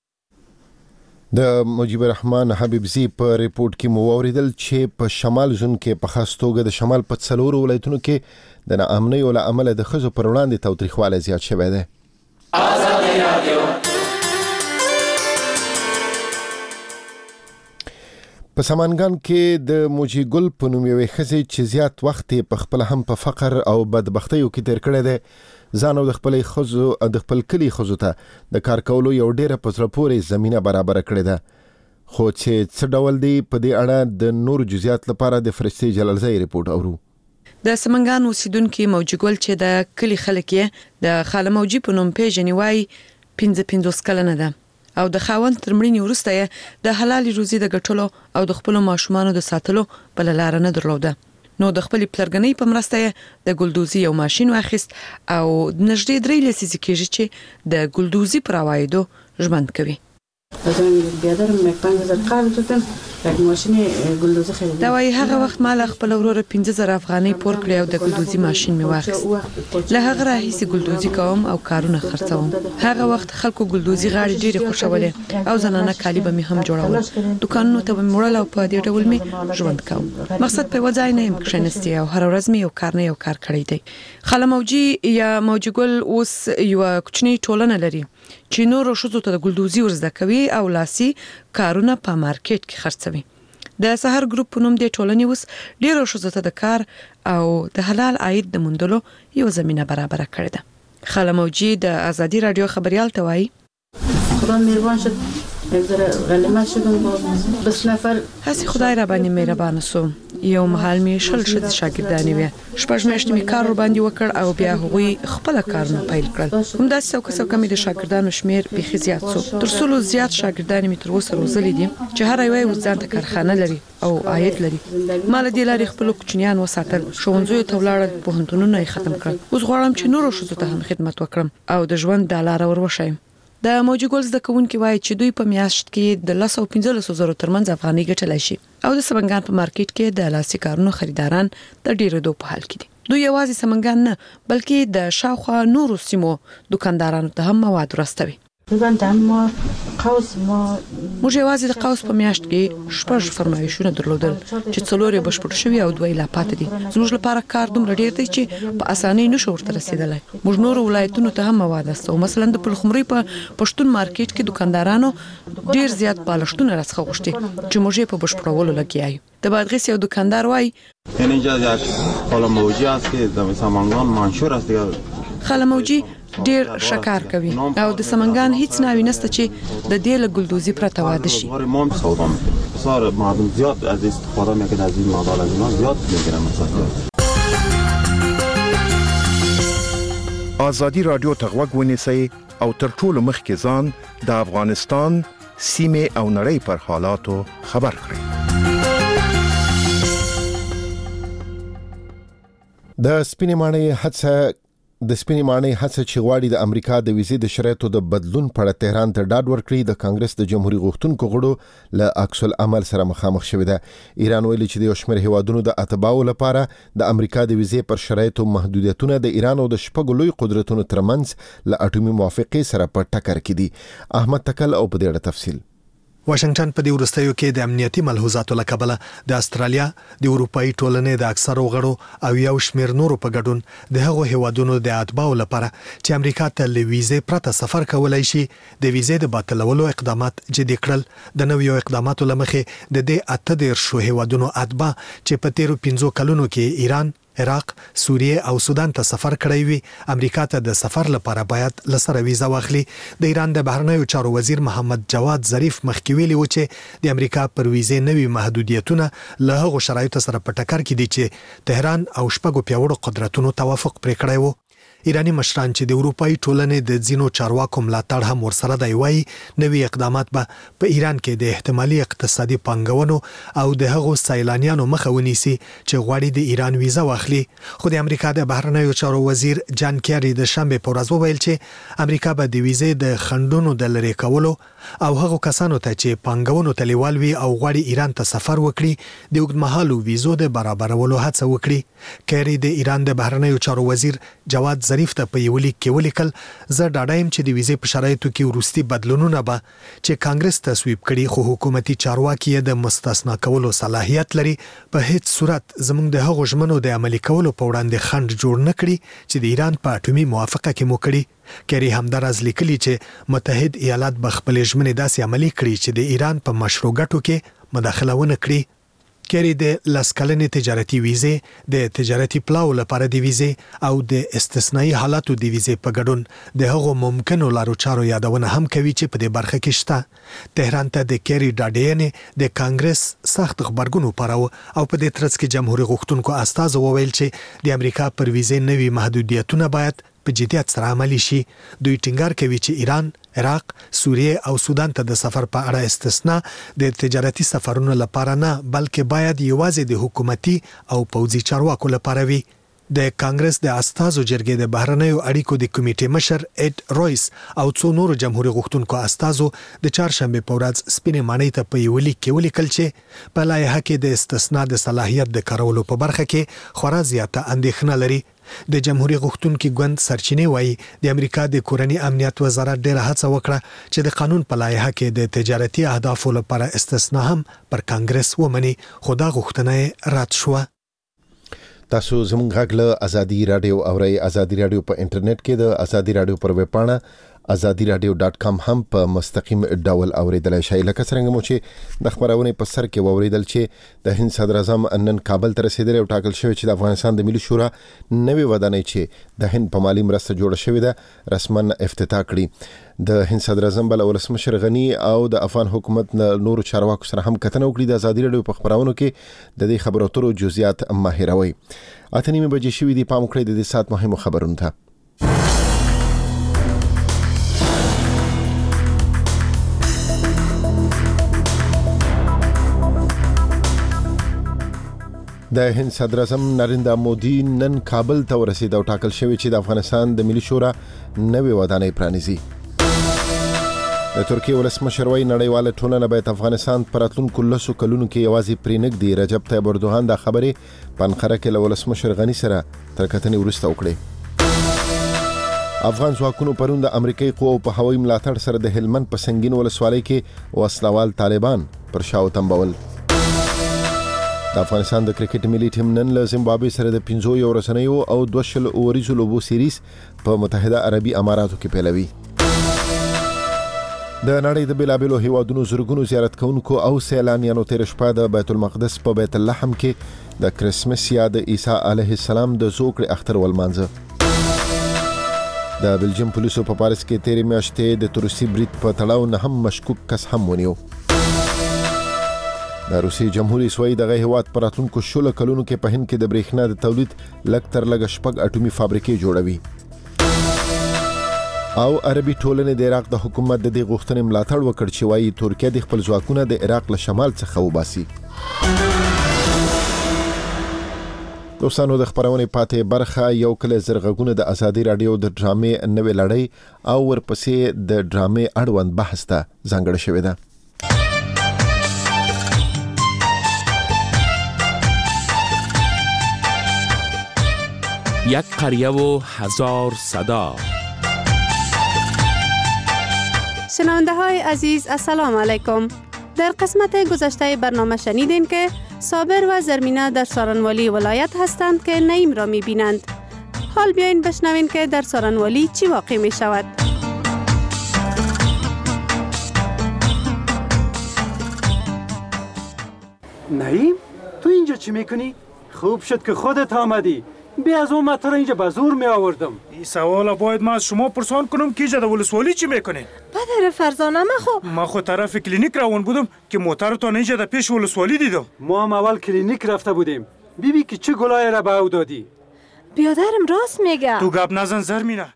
د مجيب الرحمن حبیبزی په ریپورت کې مو اوریدل چې په شمال زون کې په خاص توګه د شمال په 4 ولایتونو کې د ناامنۍ له امله د ښځو پر وړاندې تاوتریخوالی زیات شوی دی. په سمنګان کې د موجي ګل په نوم یوې ښځې چې زیات وخت په خپل هم په فقر او بدبختیو کې تیر کړی دی، ځان او د خپل ښځو د خپل کلي ښځو ته د کار کولو یو ډیره په زړه پورې زمینه برابره کړې ده. خو چې څه ډول دی په دې اړه د نور جزئیات لپاره د فرشتي جلالزی ریپورت اورو.
د سمنګان اوسیدونکو موجي ګل چې د کلي خلک یې د خاله موجي په نوم پیژني وایي 55 کلنه ده او د خاوند تر مړینې وروسته یې د حلال روزي د ګټلو او د خپل ماشومانو د ساتلو بل لار نه درلوده. نو د خپل پلرګنۍ په مرسته یې د ګلدوزي یو ماشين واخیست او نږدې 3 لسیزې کېږي چې د ګلدوزي پر عوایدو ژوند کوي. دا وایي هغه وخت مال خپل ورور 15000 افغانۍ پور کړی او د ګلدوزي ماشين می واخیست. له هغه راهیسې ګلدوزي کوم او کارونه خرڅوم. هغه وخت خلکو ګلدوزي غاړي ډېری خوشولې او زنانه کالی به می هم جوړول. دکانونو ته به موړل او په دې ډول می ژوند کوم. مقصد په وځای نه امکانستي او هر ورځ می یو کار نه یو کار کړی دی. خاله موجي یا موجي ګل اوس یو کوچنی ټولنه لري چې نور شوزو ته د ګلدوزي ورزده کوي او لاسي کارونه په مارکیټ کې خرڅوي. د سحر ګروپ په نوم د ټولنې اوس ډیرو ښځو ته د کار او د حلال عاید د موندلو یو زمينه برابر کړې ده. خاله موجي د ازادي رادیو خبريال ته وایي
خدا مهربان شد یک ذره غنیمت شدم با 20 نفر.
هسي خدای را باندې مهربان سو. یو محل می شل شاګردانې وي. شپږ میاشتې می کار ور باندې وکړ او بیا هغوی خپل کارونه پیل کړل. هم داسې څوک می د شاګردانو شمیر به زیات سو. تر څو زیات شاګردان می تر اوسه روزلې دي چې هر یو ځان ته کارخانه لري او عاید لري. مال دې لري خپل کوچنیان وساتل. ښوونځیو ته ولاړل، پوهنتونونه یې ختم کړل. اوس غواړم چې نورو ښځو ته هم خدمت وکړم او د ژوند د لارې ور وښیم. د موجي ګولز د کوونکو وایي چې دوی په میاشت کې د 15 زره ترمنځ افغاني ګټلای شي او د سمنګان په مارکیټ کې د لاسي کارونو خریداران د ډیرو دوه په حال کې دي. دوی یوازې سمنګان نه بلکې د شاوخوا نورو سیمو دکاندارانو ته هم مواد ورستوي. موږ یوازې د قوس په میاشت کې 6 فرمایشونه درلودل چې 4 بشپړ شوي او 2 لا پاتې دي. زموږ لپاره کار دومره ډیر دی چې په اسانۍ نشو ورته رسیدلای. موږ نور ولایتونو ته هم مواد استو. مثلا د پلخمري په پښتون مارکیټ کې دکاندارانو ډیر زیات بالښتونه راڅخه غوښتي چې موږ په بشپړولو لګیایو. د بادغیس یو دکاندار وایي
اینجا یک خاله موجی است که در سمنگان منشور است.
خاله موجی ډیر شکار کوي او د سمنګان هیڅ ناوی نسته چې د دې له ګلدوزي پرته واده شي.
سار مردم زیاد از استفاده میکنن از این مادال از اینا زیاد میگیرن مثلا.
آزادی رادیو ته غوږ ونیسئ او تر ټولو مخکې ځان د افغانستان سیمې او نړۍ پر حالاتو خبر کړئ.
د سپینې ماڼۍ هڅه چې غواړي د امریکا د ویزې د شرایطو د بدلون په اړه تهران ته ډاډ ورکړي د کانګرس د جمهوریت غوښتونکو غړو له عکس العمل سره مخامخ شوې ده. ایران ویلي چې د یو شمېر هیوادونو د اتباعو لپاره د امریکا د ویزې پر شرایطو محدودیتونه د ایران او د شپږو لوی قدرتونو ترمنځ له اټومي موافقې سره په ټکر کې دي. احمد تکل او په دې اړه تفصیل.
واشنگټن په دې وروستیو کې د امنیتي ملحوظاتو له کبله د استرالیا د اروپאי ټولنې د اکثرو غړو او یو شمېر نورو په ګډون د هغو هیوادونو د اتباعو لپاره چې امریکا ته له ویزې پرته سفر کولای شي د ویزې د باطلولو اقدامات جدي کړل. د نویو اقداماتو لمخې د دې 18 هیوادونو اتباع چې په تیرو 15 کلونو کې ایران، عراق، سوریه او سودان ته سفر کړی وي امریکا ته د سفر لپاره باید لسره ویزه واخلي. د ایران د بهرنیو چارو وزیر محمد جواد ظریف مخکې ویلي و چې د امریکا پر ویزې نوي محدودیتونه له هغو شرایطو سره په ټکر کې دي چې تهران او شپږو پیاوړو قدرتونو توافق پرې کړی و. ایرانی مشران چې د اروپאי ټولنې د ځینو چارواکو ملاتړ هم ورسره دی وایي نوي اقدامات به په ایران کې د احتمالي اقتصادي پانګونو او د هغو سیلانیانو مخه ونیسي چې غواړي د ایران ویزه واخلي. خو د امریکا د بهرنیو چارو وزیر جان کیری د شنبه په ورځ وویل چې امریکا به د ویزې د خنډونو د لرې کولو او هغو کسانو ته چې پانګونو ته لیوال وي او غواړي ایران ته سفر وکړي د اوږدمهالو ویزو د برابرولو هڅه وکړي. کیری د ایران د بهرنیو چارو وزیر جواد ظریف ته په یو لیک کې ولیکل زه ډاډه یم چې د ویزې په شرایطو کې وروستي بدلونونه به چې کانګرس تصویب کړي خو حکومتي چارواکي د مستثنا کولو صلاحیت لري په هیڅ صورت زموږ د هغو ژمنو د عملي کولو په وړاندې خنډ جوړ نه کړي چې د ایران په اټومي موافقه کې مو کړي. کیری همدارز لیکلي چې متحد ایالات به خپلې ژمنې داسې عملي کړي چې د ایران په مشروع ګټو کې مداخله ونه کړي. کیری د لاسکلنې تجارتي ویزې د تجارتي پلاو لپاره د ویزې او د استثنایی حالاتو د ویزې په ګډون د هغو ممکنو لارو چارو یادونه هم کوي چې په دې برخه کې شته. تهران ته د کیری ډاډینې د کانګرس سخت خبرګون وپاراوه او په دې ترڅ کې جمهوریت غوښتونکو استازو وویل چې د امریکا پر ویزې نوي محدودیتونه باید په جدیت سره عملي شي. دوی ټینګار کوي چې ایران، عراق، سوریه او سودان ته د سفر په اړه استثنا د تجارتي سفرونو لپاره نه بلکې باید یوازې د حکومتي او پوځي چارواکو لپاره وي. د کانګرس د استازو جرګې د بهرنیو اړیکو د کمیټې مشر اډ رویس او څو نورو جمهوریت غوښتونکو استازو د چهارشنبه په ورځ سپینې ماڼۍ ته په یو لیک کې ولیکل چې په لایحه کې د استثنا د صلاحیت د کارولو په برخه کې خورا زیاته اندېښنه لري. د جمهوریت غوښتونکو ګوند سرچینې وایي د امریکا د کورنی امنیت وزارت ډېره هڅه وکړه چې د قانون په لایحه کې د تجارتي اهدافو لپاره استثنا هم پر کانګرس ومني خو دا غوښتنه رد شوه.
تاسو زموږ غږ له ازادي رادیو اورئ. ازادي رادیو په انټرنیټ کې د ازادي رادیو پر ویب پاڼه azadiradio.com هم په مستقیم ډول اوریدلای شئ. لکه څنګه مو چې د خبرونه په سر کې اوریدل چې د هند صدر اعظم نن کابل ته رسیدلی او ټاکل شوی چې د افغانستان د ملي شورا نوې ودانۍ چې د هند په مالی مرسته جوړه شوې ده رسما افتتاح کړي. د هند صدر اعظم بل ولسمشر غنی او د افغان حکومت نور چارواکو سره هم کتنه وکړي. د ازادي رادیو په خبرونو کې د دې خبرو اترو جزئیات ماهروي. اته نیمه بجې شوې دي. پام وکړئ د دې سات مهمو خبرونو ته. د هند صدر اعظم نریندرا مودي نن کابل ته ورسید او ټاکل شوی چې د افغانستان د ملي شورا نوې ودانۍ پرانیزي. د ترکیه ولسمشر وایي نړیواله ټولنه باید افغانستان پر راتلونکو 10 کلونو کې یوازې پرې نږدي. رجب طیب اردوغان دا خبرې په انقره کې له ولسمشر غني سره تر کتنې وروسته وکړې. افغان ځواکونو پرون د امریکایي قواو په هوایي ملاتړ سره د هلمند په سنگین ولسوالۍ کې وسلوال طالبان پر شاو تنبول. د افغانستان د کرکټ ملي ټیم نن له زیمبابوې سره د 15 ورځنیو او 2 اوریزو لوبو سیریز په متحده عربي اماراتو کې پیلوي. د نړۍ د بیلابیلو هیوادونو زرګونو زیارت کوونکو او سیلانیانو تیر شپه د بیت المقدس په بیت اللحم کې د کرسمس یا د عیسی علیه السلام د زوکړې اختر ولمانځه. د بلجیم پولیسو په پاریس کې تیرې میاشتې د تروسي برید په تړاو نه هم مشکوک کس هم ونیو. د روسي جمهوریت سوی دغه هیواد پر راتلونکو 16 کلونو کې په هند کې د برېښنا د تولید لږ تر لږه 6 اټومي فابریکې جوړوي. او عربي ټولنې د عراق د حکومت د دې غوښتنې ملاتړ وکړ چې وایي ترکیه د خپل ځواکونه د عراق له شمال څخه وباسي. دوستانو د خبرونې پاتې برخه یو کله زرغونه د ازادي رادیو د ډرامې نوې لړۍ او ورپسې د ډرامې اړوند بحث ته ځانګړې شوې ده.
یک قریه و 1000 صدا.
شنونده های عزیز السلام علیکم. در قسمت گذشته برنامه شنیدین که صابر و زرمینه در سارنوالی ولایت هستند که نعیم را می بینند. حال بیاین بشنوین که در سارنوالی چی واقع می شود.
نعیم تو اینجا چی میکنی؟ خوب شد که خودت آمدی. بیا از اون مطر اینجا به زور می آوردم.
این سوال باید من از شما پرسان کنم که اینجا در ولسوالی چی میکنه؟
پدر فرزانه
من خود طرف کلینیک روان بودم که موترتان اینجا در پیش ولسوالی دیدم.
ما هم اول کلینیک رفته بودیم. بیبی که چه گلای را به او دادی؟
بیادرم راست میگه.
تو گپ نزن زرمینه.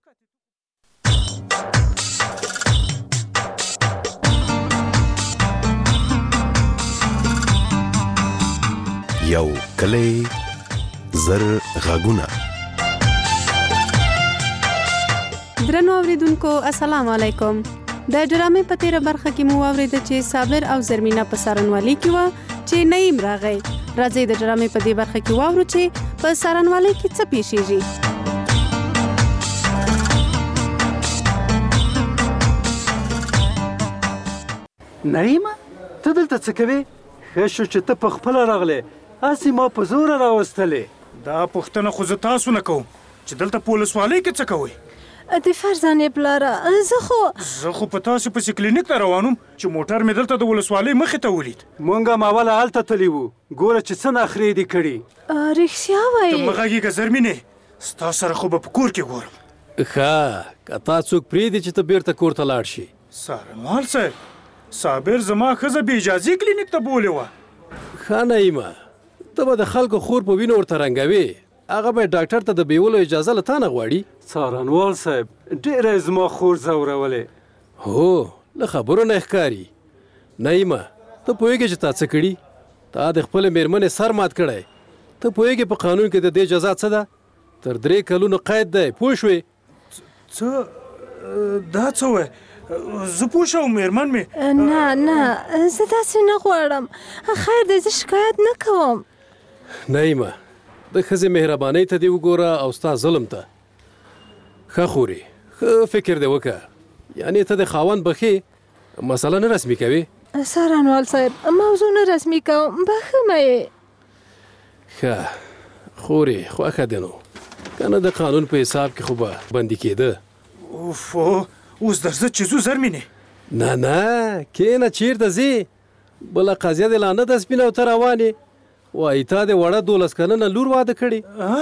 یو کلی زر غاگونه.
درنو اوریدونکو السلام علیکم. د ډرامې په تیره برخه کې مو اوریدل چې صابر او زرمینه په سارنوالی کې و چې نعیم راغی. راځي د ډرامې په دې برخه کې واورو چې په سارنوالی کې څه پیښیږي.
نعیم ته دلته څه کوې؟ ښه شو چې ته په خپله راغلې. هسې ما په زوره راوستلې.
دا پوښتنه خو زه تاسو نه کوم چې دلته په ولسوالۍ کې څه کوئ؟
د فرزانې پلاره زه خو
په تاسو پسې کلینیک ته روانم چې موټر مې دلته د ولسوالۍ مخې ته ولید.
مونږ هم اوله هلته تللي وو. ګوره چې څه نخرې دې کړي.
رښتیا وایي؟
ته مه غږېږه زرمینې. ستا سره خو به په کور کې ګورم.
ښه که تا څوک پرېږدي چې ته بیرته کور ته لاړ شي.
سارنوال صاحب صابر زما ښځه بې اجازې کلینیک ته بولې وه.
ښه نعیمه ته به د خلکو خور په وینو ورته رنګوې. هغه به ډاکټر ته د بیولو اجازه له تا نه غواړي. څارنوال صاحب ډېره یې زما خور ځورولې. هو له خبرو نه ښکاري. نعیمه ته پوهېږې چې تا څه کړي؟ تا د خپلې مېرمنې سر مات کړی. ته پوهېږې په قانون کې د دې جزا څه ده؟ تر 3 کلونو قید دی. پوه شوې؟
څه دا څه وایې؟ زه پوه شوم مېرمن مې.
نه زه داسې نه غواړم. خیر دی زه شکایت نه کوم.
نعیمه د ښځې مهربانۍ ته دې وګوره او ستا ظلم ته. ښه خورې ښه فکر دې وکړه. یعنې ته د خاوند بخې مسله نه رسمي کوې.
سارنوال صاحب موضوع نه رسمي کوم بخښه یې.
ښه خورې خوښه دې نو که نه د قانون په حساب کې خو به بندي کېده.
اوف اوس درځه چې ځو زرمینې.
نه کېنه چیرته ځې؟ بله قضیه دې لا نه ده سپینه او ته روانې. وایي تا دې وړه 12 کلنه لور واده کړې.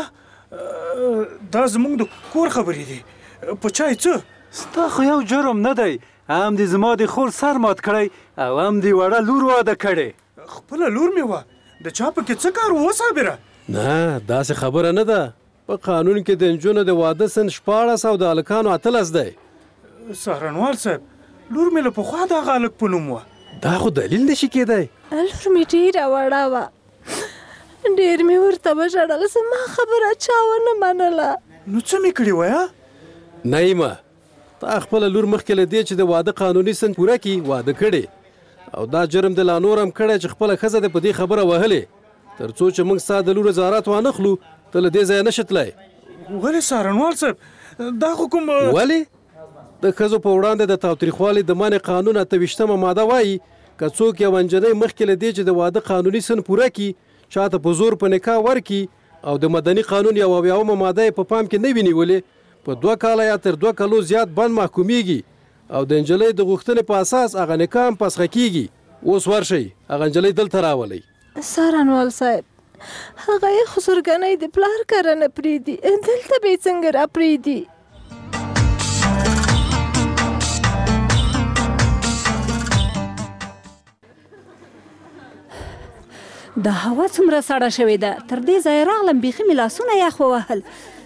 دا زموږ د کور خبرې دي. په چای څه؟
ستا خو یو جرم نه دی، هم دې زما د خور سر مات کړی او هم دې وړه لور واده کړې.
خپله لور مې وه، د چا پکې څه کار و صابره؟
نه داسې خبره نه ده. په قانون کې د نجونو د واده سن 14 او د هلکانو 18 دی.
څارنوال صاحب، لور مې له پخوا دغه هلک په نوم وه.
دا خو دلیل نشي کېدی.
لور مې ډېره وړه وه، ډېر مې ورته وژړل، زما خبره چا ونه منله.
نو څه مې کړي وایه؟
نعیمه، تا خپله لور مخکې له دې چې د واده قانوني سن پوره کړي واده کړې، او دا جرم د لا نور هم کړی چې خپله ښځه دې په دې خبره وهلې. تر څو چې موږ ستا د لور زارات وانخلو ته له دې ځایه نشې تللی.
ولې څارنوال صاحب دا خو کوم؟
ولې؟ د ښځو په وړاندې د تاوتریخوالي د منع قانون 28مه ماده وایي که څوک یو نجلۍ مخکې له دې چې د واده قانوني سن پوره کړي چاته په زور په نکاح ورکړي او د مدني قانون 71مه ماده یې په پام کې نه وي نیولې، په 2 کاله یا تر 2 کالو زیات بند محکومیږي او د نجلۍ د غوښتنې په اساس هغه نکاح هم فسخه کیږي. اوس ورشئ هغه نجلۍ دلته راولئ.
څارنوال صاحب، هغه یې خو زرګنۍ د پلار کره نه پرېږدي، دلته به یې څنګه را پرېږدي؟
دا هوا څومره سړه شوې ده، تر دې ځایه راغلم بیخي مې لاسونه یخ ووهل.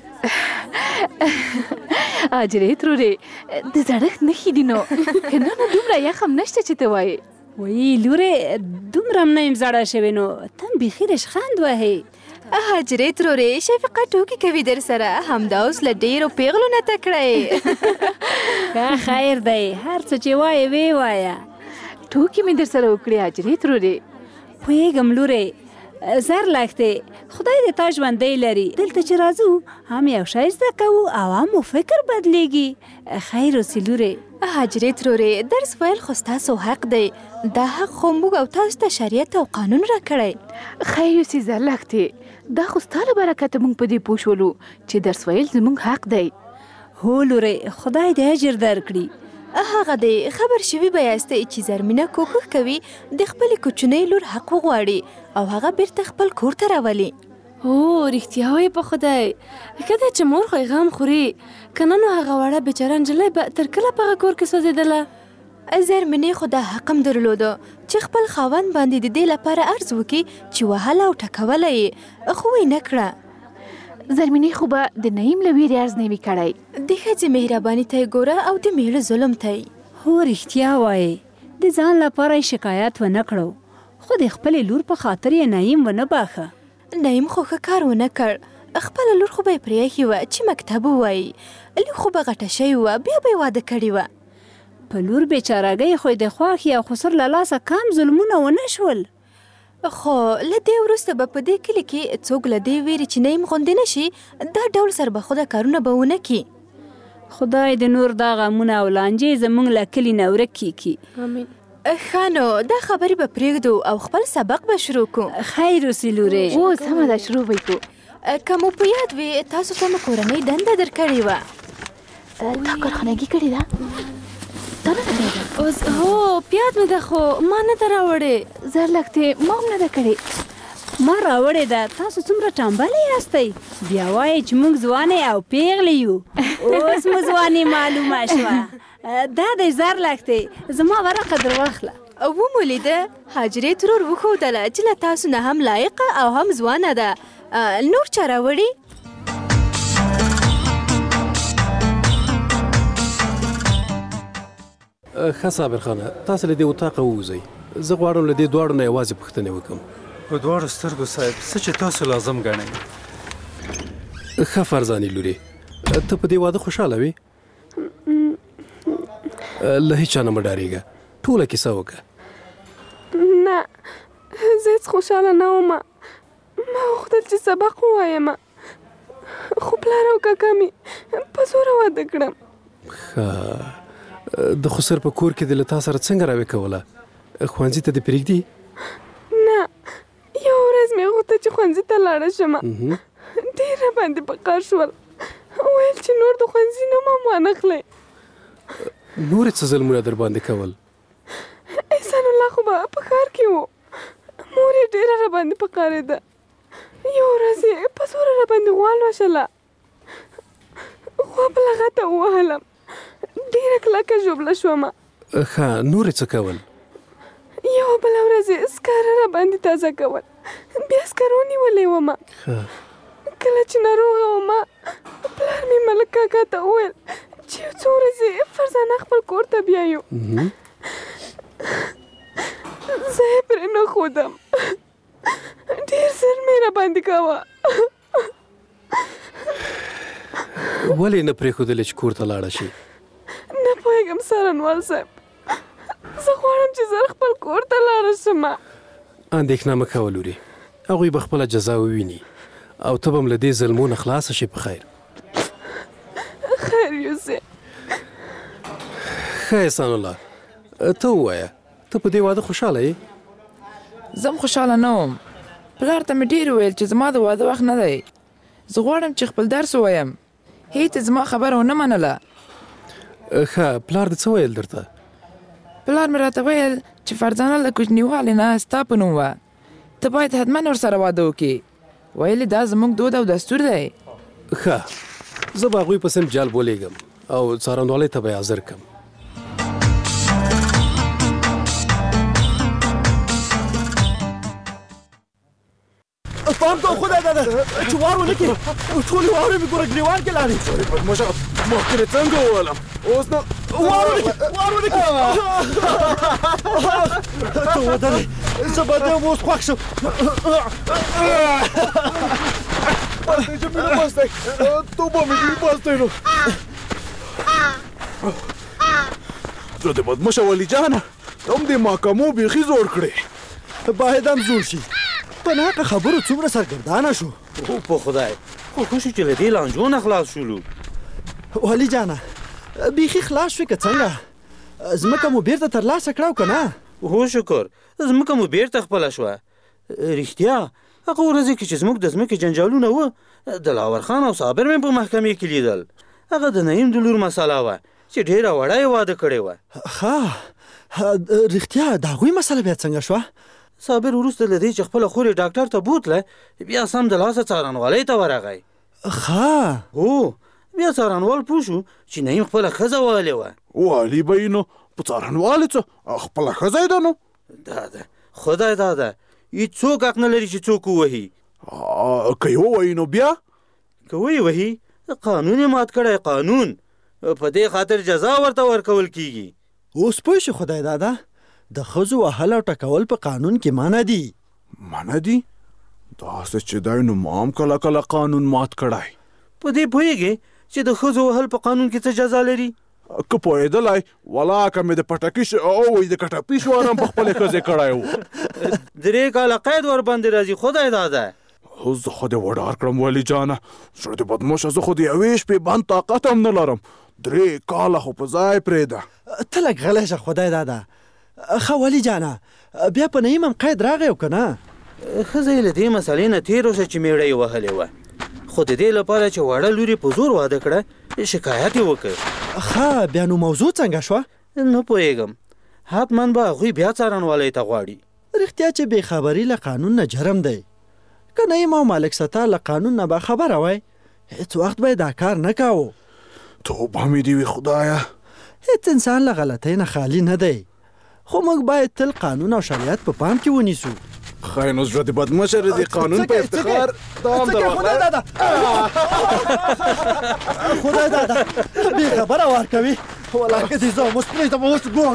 اجرې ترورې د زړښت نښې دي نو که نه دومره یخ هم نشته چې ته وایې.
وایي لورې دومره هم نه یم زړه شوې، نو ته هم بیخي رشخند وهې.
حجرې ترورې شفقه ټوکې کوي در سره، همدا اوس له ډېرو پیغلو نه تکړه یې.
خیر دی، هر څه چې وایې ویې وایه.
ټوکې مې در سره وکړې حجرې ترورې.
پوهېږم لورې، زر لږ دی، خدای دې تا ژوندی لري. دلته چې راځو هم یو شی زده کوو او هم مو فکر بدلیږي. خیر اوسې لورې.
حجرې ترورې درس ویل خو ستاسو حق دی، دا حق خو موږ او تاسو ته شریعت او قانون راکړی.
خیر اوسې زر لږ دی، دا خو ستا له برکته موږ په دې پوه شولو چې درس ویل زموږ حق دی.
هو لورې، خدای دې اجر درکړي.
هغه دی خبر شوي به یاستئ چې زرمینه کوښښ کوي د خپلې کوچنۍ لور حق وغواړي او هغه بیرته خپل کور ته راولي.
هو رښتیا وایې په خدای، ښه ده چې مور خو یې غم خوري، که نه نو هغه وړه بیچاره نجلۍ به تر کله په هغه کور کې سوځېدله.
زرمینې خو دا حق هم درلوده چې خپل خاوند باندې د دې لپاره عرض وکړي چې وهله او ټکوله یې، خو یې نه کړه.
زرمینې خو به د نعیم له ویرې عرض نه وي کړی.
د ښځې مهرباني ته یې ګوره او د میړه ظلم ته یې.
هو رښتیا وایې، د ځان لپاره یې شکایت ونه کړو، خو د خپلې لور په خاطر یې نعیم ونه باښه.
نعیم خو ښه کار ونه کړ، خپله لور خو به یې پرېښې وه چې مکتب ووایي، لور خو به غټه شوې وه، بیا به یې واده کړې وه.
په لور بېچارهګۍ خو د خواښې او خسر له لاسه کم ظلمونه ونه شول.
خو له دې وروسته به په دې کلي کې څوک له دې ویرې چې نعیم غوندې نه شي دا ډول سربخوده کارونه به ونه کړي.
خدای د نور دا غمونه او لانجې زموږ له کلي نه ورک کړي.
آمین. ښه نو دا خبرې به پرېږدو او خپل سبق به شروع کړو.
خیر اوسې لورې.
اوس سمه ده شروع به یې کړو.
که مو په یاد وي تاسو ته مو کورنۍ دنده درکړې وه.
تا کارخانګي کړې ده؟
اوس هو پیاد مې ده خو ما نه ده راوړې.
زر لږ دی، ما هم نه ده کړې.
ما راوړې ده. تاسو څومره ټمبلې یاستئ، بیا وایئ چې موږ ځوانې او پیغلې یو. اوس مو ځوانې معلومه شوه. دا دی زر لږ دی، زما ورقه در واخله.
ومو لیده حجرې ترور وښودله چې له تاسو نه هم لایقه او هم ځوانه ده. نور چا راوړي؟
ښه صابر خانه، تاسو له دې اتاقه ووځئ. زه غواړم له دې دواړو نه یوازې پوښتنې وکړم.
په دواړو سترګو صاحب څه چې تاسو لازم ګڼئ.
ښه فرزانې لورې، ته په دې واده خوشحاله وې؟ له هیچا نه مه ډارېږه، ټوله کیسه وکړه.
نه زه هېڅ خوشحاله نه وم، ما غوښتل چې سبق ووایم، خو پلار او کاکا مې په زوره واده کړم.
ښه، د خسر په کور کې دې له تا سره څنګه راوې کوله؟ ښوونځي ته دې پرېږدي؟
نه، یو ورځ مې غوښته چې ښوونځي ته لاړه شم، ډېر راباندې په قهر شول، ویل چې نور د ښوونځي نوم هم وانخلئ.
نورې څه ظلمونه در باندې کول؟
احسان الله خو به په ښار کې و. مور یې ډېره راباندې پکارېده. یوه ورځ یې په زوره راباندې غوا لوشله. غوا په لغته ووهلم. ډېره کلکه ژوبله شومه.
ښه نورې څه کول؟
یوه بله ورځ یې سکاره راباندې تازه کول. بیا سکرو نیولې ومه. کله چې ناروغه ومه پلار مې ملک کاکا ته وویل چې یو څو ورځې فرزانه خپل کور ته بیایو. زه یې پرې نه ښودم. ډېر زر مې راباندې کوه.
ولې نه پرېښودلې چې کور ته لاړه شي؟
نه پوهېږم څارنوال صاحب. زه غواړم چې زر خپل کور ته لاړه شم.
اندېښنه مه کوه لورې، هغوی به خپله جزا وویني او ته به هم له دې ظلمو نه خلاصه شي په خیر.
خیر یوسف.
ښه احسان الله، ته ووایه ته په دې واده خوشحاله یې؟
زه هم خوشحاله نه وم. پلار ته مې ډېر وویل چې زما د واده وخت نه دی. زه غواړم چې خپل درس ووایم. هیڅ زما خبره ونه منله.
ښه پلار دې څه ویل درته؟
پلار مې راته ویل چې فرزانه له کوچنیوالي نه ستا په نوم وه، ته باید حتما ورسره واده وکړې. ویلې دا زموږ دود او دستور دی.
ښه زه به هغوی پسې جال بولېږم او څارنوالۍ ته به یې حاضر کړم.
پام کوه خدای دادا چې وار ونه کړي. ټولې واورې مې ګوره ګریوان کې لاړې.
بدماشه مخکې دې څنګه وولم اوس نو
وار ونه کړي وار ونه کړي. ته ودرې زه به دې اوس خوښ شم.
بس دی چې مینه بس دی توبه مې دې بس دی نو. زه دې بدماشه ولي جانه ته هم دې محکمو بیخي زور کړې.
باید هم زور شي. په ناقه خبرو څومره سرګردانه شو.
په خدای خو ښه شو چې له دې لانجو نه خلاص شولو.
والي جانه بیخي خلاص شوې که څنګه؟ ځمکه مو بیرته ترلاسه کړه او که نه؟
هو شکر ځمکه مو بیرته خپله شوه. رښتیا هغه ورځې کې چې زموږ د ځمکې جنجالونه وه دلاور خان او صابر مې په محکمې کې لیدل. هغه د نعیم د لور مسله وه چې ډېره وړه یې واده کړې وه.
ښه رښتیا د هغوی مسله بیا څنګه شوه؟
صابر وروسته له دې چې خپله خور یې ډاکټر ته بوتله بیا سم د لاسه څارنوالۍ ته ورغی.
ښه
هو بیا څارنوال پوه شو چې نعیم خپله ښځه وهلې وه.
والي به یې نو په څارنوالې څه خپله ښځه یې ده نو.
دا ده خدای دا ده هېڅوک حق نه لري چې څوک ووهي.
که یې ووهي نو بیا
که ویې وهي قانون یې مات کړی. قانون په دې خاطر جزا ورته ورکول کیږي.
اوس پوه شو خدای دادا د ښځو وهل او ټکول په قانون کې منع دي.
منع دي؟ داسې چې دی نو ما هم کله کله قانون مات کړی.
په دې پوهېږې چې د ښځو وهل په قانون کې څه جزا لري؟
که پوهېدلی ولاکه مې د پټکي او د کټپي شوارم په خپلې ښځې کړی و.
3 کاله قید ورباندې راځي. خدای دا ده
زه خو دې وډار کړم والي جانه. زړه دې بدموشه زه خو د یوې شپې بند طاقت هم نه لرم. 3 کاله خو په ځای پرېږده.
ته لږ غلی شه خدای دادا. ښه والي جانه بیا په نعیم هم قید راغی او که نه؟
ښځه یې له دې مسلې نه تېره شه چې میړه یې وهلې وه. خو د دې لپاره چې وړه لور یې په زور واده کړه شکایت یې وکړ.
ښه بیا نو موضوع څنګه شوه؟
نه پوهېږم. حتما به هغوی بیا څارنوالۍ ته غواړي.
رښتیا چې بېخبري له قانون نه جرم دی. که نعیم او مالک ستا له قانون نه باخبره وای هېڅ وخت به یې دا کار نه کاوه.
توبه مې دې وي خدایه.
هېڅ انسان له غلطۍ نه خالي نه دی. خو موږ باید تل قانون او شریعت په پام کې ونیسو.
خیر نو زړه دې بدمشه د قانون په افتخار دوام
خدای دادا خدای دادا بېخبره وار کوي. ولاکه دې زه اوس پرېږدم اوس ګوره.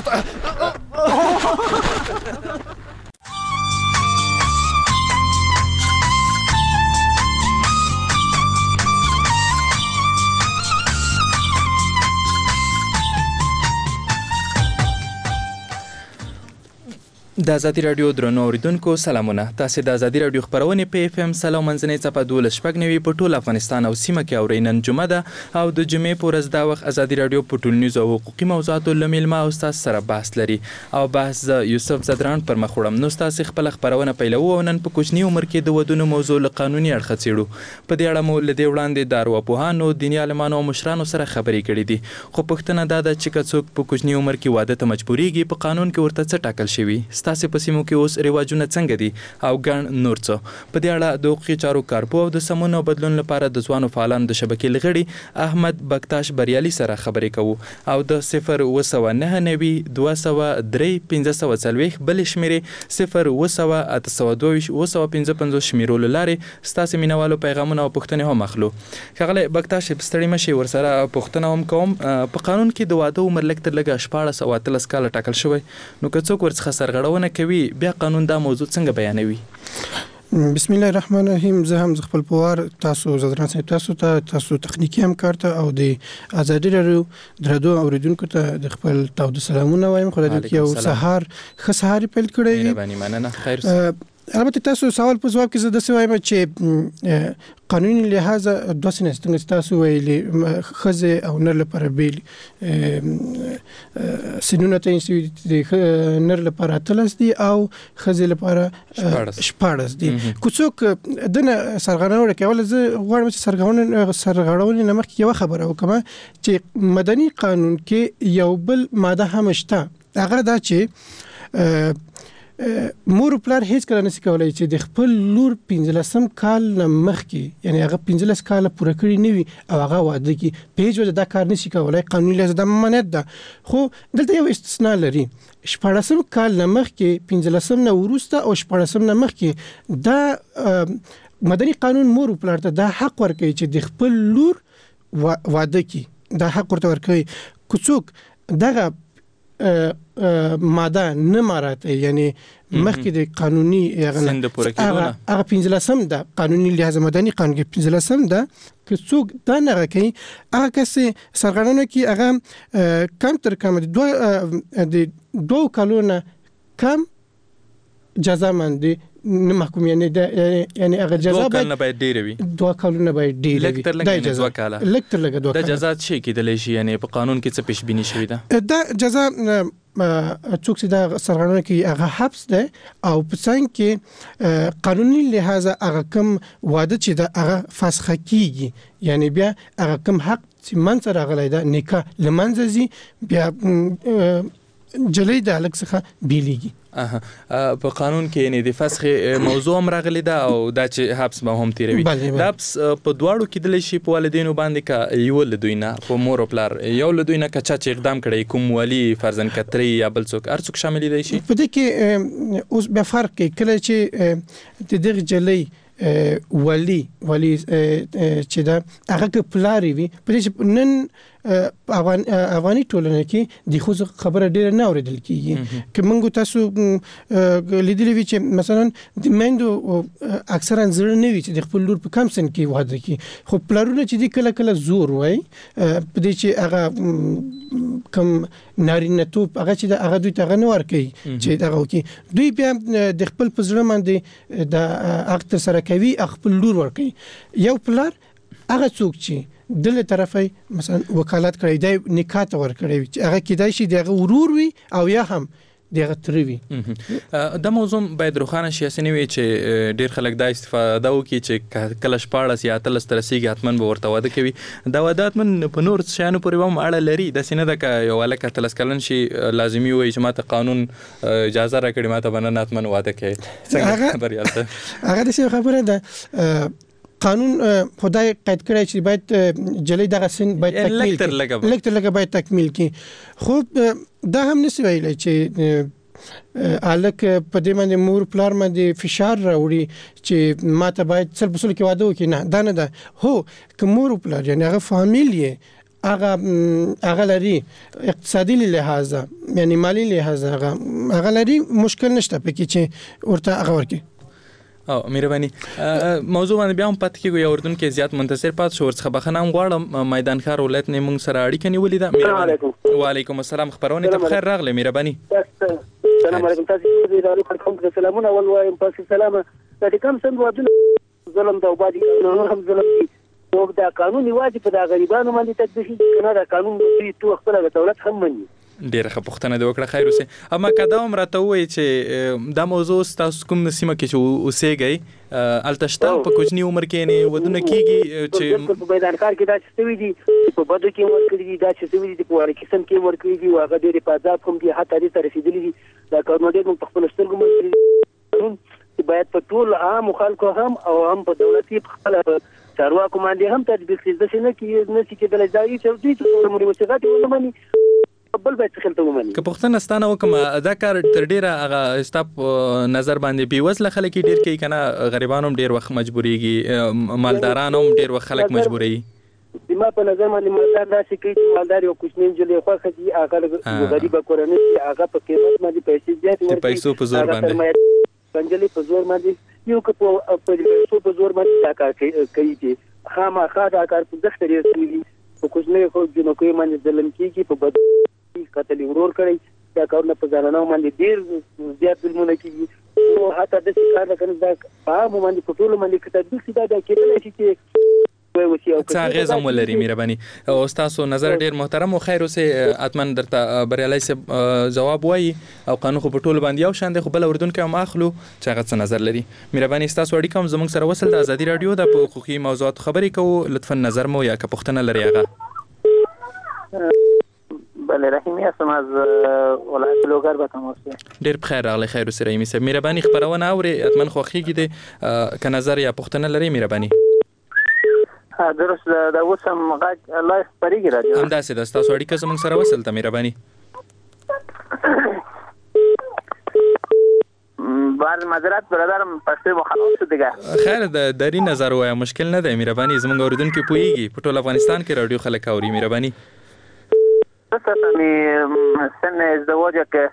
د ازادي رادیو درنو اوریدونکو سلامونه. تاسو د ازادي رادیو خبرونه په اف ام سلام منځنۍ صفه 12 په ټول افغانستان او سیمه کې اورینن جمعه ده او د جمعې په ورځ دا وخت ازادي رادیو په ټول نیوز او حقوقي موضوعاتو لملما او تاسو سره بحث لري او بحث یوسف زدران پر مخ وړم. نو تاسو خپل خبرونه پیلو او نن په کوچنی عمر کې د ودونو موضوع له قانوني اړخ څیړو. په دې اړه مو لدې وړاندې د ارواپوهانو دیني عالمانو او مشرانو سره خبرې کړې دي. خو پښتنه دا ده چې څوک په کوچنی عمر کې واده ته مجبورېږي په قانون کې ورته څه ټاکل شوی. تاسو په سیمو کې اوس رواجونه څنګه دي او ګڼ نور څه. په دې اړه د حقوقي چارو کارپو او د سمون او بدلون لپاره د ځوانو فعالانو د شبکې لغړي احمد بکتاش بریالي سره خبرې کوو او د 0999 203 1540 بل شمیرې 0 شمیرولو لارې ستاسو مینوالو پیغامونه او پوښتنې هم اخلو. ښاغلی بکتاش ستړي مشي ورسره پوښتنه هم کوم. په قانون کې د واده عمر لږ تر لږه 14 کاله ټاکل شوی. نو که څوک ورڅخه سرغړونه کوي بیا قانون دا موضوع څنګه بیانوي؟
بسم الله الرحمن الرحیم. زه هم خپل پوار تاسو زدران صاحب تاسو تخنیکی همکار ته او د ازادي رادیو درنو اوریدونکو ته د خپل تود سلامونه وایم. خو د یو سهار خسهاري پیل کړی.
مهرباني مننه. خیر.
البته تاسو سوال په جواب کې زه د سوایم چې قانوني لحاظ د سنستنګ تاسو ویلي خزه او نر لپاره بیل سنونه ته د نر لپاره تلس دي او خزه لپاره شپارس دي. کوڅوک دنه سرغړونه کوي. زه غواړم چې سرغړونه نمخ کې یو خبره وکم چې مدني قانون کې یو بل ماده هم شته. هغه دا چې مور پلار هیڅ کله نشي کولای چې د خپل لور 15 کال مخکې یعنی هغه 15 کال پوره کړی نه وي او هغه واده کی پیج وجه دا کار نشي کولای. قانوني لحاظ د ممانعت ده. خو دلته یو استثناء لري. 14 کال مخکې 15 نه ورسته او 14 نه مخکې دا مدني قانون مور پلار ته دا حق ورکوي چې د خپل لور واده کی دا حق ورته ورکوي. کوڅوک دغه ماده نه مراته یعنی مخکې د قانوني هغه 15 ده قانوني لحاظ مدني قانون کې 15 ده که څوک دا نه کوي هغه کس سرغړونه کوي هغه کم تر کم د 2 کالونه کم جزا مندي نه محکوم یعنی هغه جزا
باید ډیر وي.
2 کالونه باید ډیر وي.
دا جزا کاله
لکتر لګه 2
کاله. دا جزا شي کېدلی شي یعنی په قانون کې څه پیش بینی شوی ده.
دا جزا څوک چې دا سرغړونه کوي هغه حبس ده او په څنګه کې قانوني لحاظ هغه کم واده چې دا هغه فسخه کیږي یعنی بیا هغه کم حق چې من سره غلای دا نکاح لمنځي بیا جلې د الګ څخه بیلیږي.
په قانون کې یعنی د فسخ موضوع هم راغلی ده او دا چې حبس به هم تیروي. دا حبس په دواړو کې د لشي په والدینو باندې کا یو لدوینه په مور او پلار یو لدوینه کا چې اقدام کړي کوم والی فرزن کتري یا بل څوک ارڅوک شامل دي شي.
په دې کې اوس به فرق کله چې د دغه جلې والی چې دا هغه پلاری وي په دې نن افغاني ټولنه کې د خو خبره ډیره نه اوریدل کیږي. که موږ تاسو لیدلې وی چې مثلا د مندو اکثرا زړه نه وي چې د خپل لور په کم سن کې واده کی. خو پلارونه چې د کله زور وای په دې چې هغه کم نارینه توپ هغه چې هغه دوی ته غنور کوي چې دغه کوي دوی بیا د خپل پزړه باندې د اکتر سره کوي خپل لور ور کوي. یو پلار هغه څوک چې دله طرفي مثلا وکالت کړی دی نکاح ته ور کړی هغه کېدای شي دغه ورور وي او یا هم دغه تروي.
دا موضوع باید روښانه شي اسنه وي چې ډیر خلک دا استفاده وکړي چې کله 14 یا 13 ترسيږي اتمن به ورته واده کوي. دا واده اتمن په نور شانو پورې هم اړه لري. د سینه د یو الکه 13 کلن شي لازمي وي چې ماته قانون اجازه راکړي ماته بنن اتمن واده کوي. څنګه خبر یالته
هغه د خبره ده قانون خدای قید کړی چې باید جلې دغه سن باید تکمیل لکتر لګه باید تکمیل کی. خو دا هم نسی ویلی چې الک په دې باندې مور پلار باندې فشار راوړي چې ماته باید سل بسل کې واده وکړي. نه دا نه ده. هو که مور پلار یعنی هغه فامیلی هغه لري اقتصادي لحاظ یعنی مالی لحاظ هغه لري مشکل نشته پکې چې ورته هغه ورکړي.
او مهرباني موضوع باندې بیا هم پات کېږي یو اردن کې زیات منتصر پات شو ورڅخه بخنام غواړم میدان ښار ولایت نه موږ سره اړیکه نیولې ده. وعلیکم السلام خبرونه ته خیر راغله مهرباني.
السلام علیکم تاسو دې کوم سلامونه اول وایم پس سلام د کوم څنګه ودونه ظلم دا وبادي هم ظلم دي او دا قانون واجب د غریبانو باندې تطبیق کنه دا قانون دوی تو خپل د دولت هم مني
ډیره ښه پوښتنه دې وکړه خیر اوسه اما که دا هم راته ووایي چې دا موضوع ستاسو کوم سیمه کې چې اوسېږئ هلته شته په کوچني عمر کې یعنې ودونه کېږي چې
په میدان ښار کې دا چې شوي دي په بدو کې ورکړي دي دا چې شوي دي په وړه قسم کې ورکړي دي او هغه ډېرې په عذاب هم دي حتی دې ته رسېدلي دي دا کارونه ډېر موږ په خپلو سترګو منځ چې باید په ټول عامو خلکو هم او هم په دولتي په خپله چارواکو باندې هم تطبیق شي داسې نه شي کېدلی دا چې دوی چې موسیقات یې ونه مني بل باید څه خلته ومني
که پوښتنه ستانه وکم دا کار تر ډیره هغه ستا په نظر باندې بېوزله خلک ډیر کوي که نه غریبان هم ډیر وخت مجبوریږي مالداران هم ډیر وخت خلک مجبوروي
زما په نظر باندې مالدار داسې کوي چې مالدار یو کوچنۍ نجلۍ خوښه دي هغه غریبه کورنۍ دي هغه په قیمت باندې پیسې زیاتې ورکوي
پیسو په زور باندې
نجلۍ په زور باندې یو که په پیسو په زور باندې دا کار کوي چې خامخا دا کار په دښته ډېر شوي دي په کوچنۍ خو جنکیو باندې ظلم کېږي په بد قتل ورور کړی دا کارونه په ځانانو باندې ډېر زیات ظلمونه کېږي او حتی داسې کار ده که نه دا په عامو باندې په ټولو باندې که تطبیق شي دا بیا کېدلی شي چې
څه اغېز هم ولري مهرباني او ستاسو نظر ډېر محترم او خیر اوسې حتما درته بریالی صاحب ځواب وایي او قانون خو په ټولو باندې یو شان دی خو بله اردن کې هم اخلو چې هغه څه نظر لري مهرباني ستاسو اړیکه هم زموږ سره وصل د ازادي راډیو د په حقوقي موضوعاتو خبرې کوو لطفا نظر مو یا که پوښتنه لري هغه
بله رحیمی هستم از ولایت لوګر به تماس
ډېر بخیر راغلی خیر اوسې رحیمي صاحب مهرباني خپرونه اورې حتما خوښېږي دی که نظر یا پوښتنه لري مهرباني
درست دا اوس هم غږ لایف خپرېږي راډیو
همداسې ده ستاسو اړیکه زموږ سره وصل ته مهرباني
بعد معذرت برادرم پښتو مو خلاص شو دیگه
خیر د دری نظر وایه مشکل نه دی مهرباني زموږ اورېدونکي پوهېږي په ټول افغانستان کې راډیو خلک اوري مهرباني
سن ازدواج که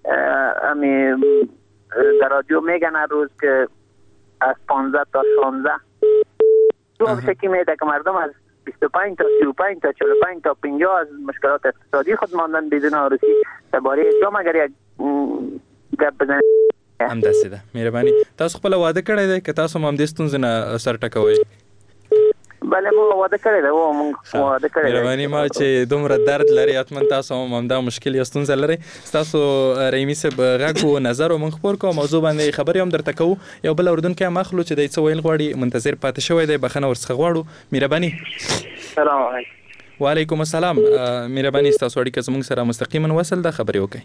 در رادیو میگن هر روز که از 15 تا 16 تو شکی میده که مردم از 25 تا 35 تا 45 تا 50 از مشکلات اقتصادی خود ماندن بدون آرسی درباره اسلام اگر یک گپ بزنید
همداسې ده مهرباني تاسو خپل واده کړی دی که تاسو هم همدې ستونزې نه سر ټکوئ
بله مو واده کړی دی مونږ واده کړی دی
مهرباني ما چې دومره درد لري حتما تاسو هم همدا مشکل یا ستونزه لرئ ستاسو رحیمي صاحب غږ و نظر موږ خپور کوو موضوع باندې خبرې هم درته کوو یو بل اردونکی هم اخلو چې دی څه ویل غواړي منتظر پاتې شوی دی بخښنه ورڅخه غواړو مهرباني
سلام علیکم
وعلیکم السلام مهرباني ستاسو اړیکه زموږ سره مستقیما وصل ده خبرې وکړئ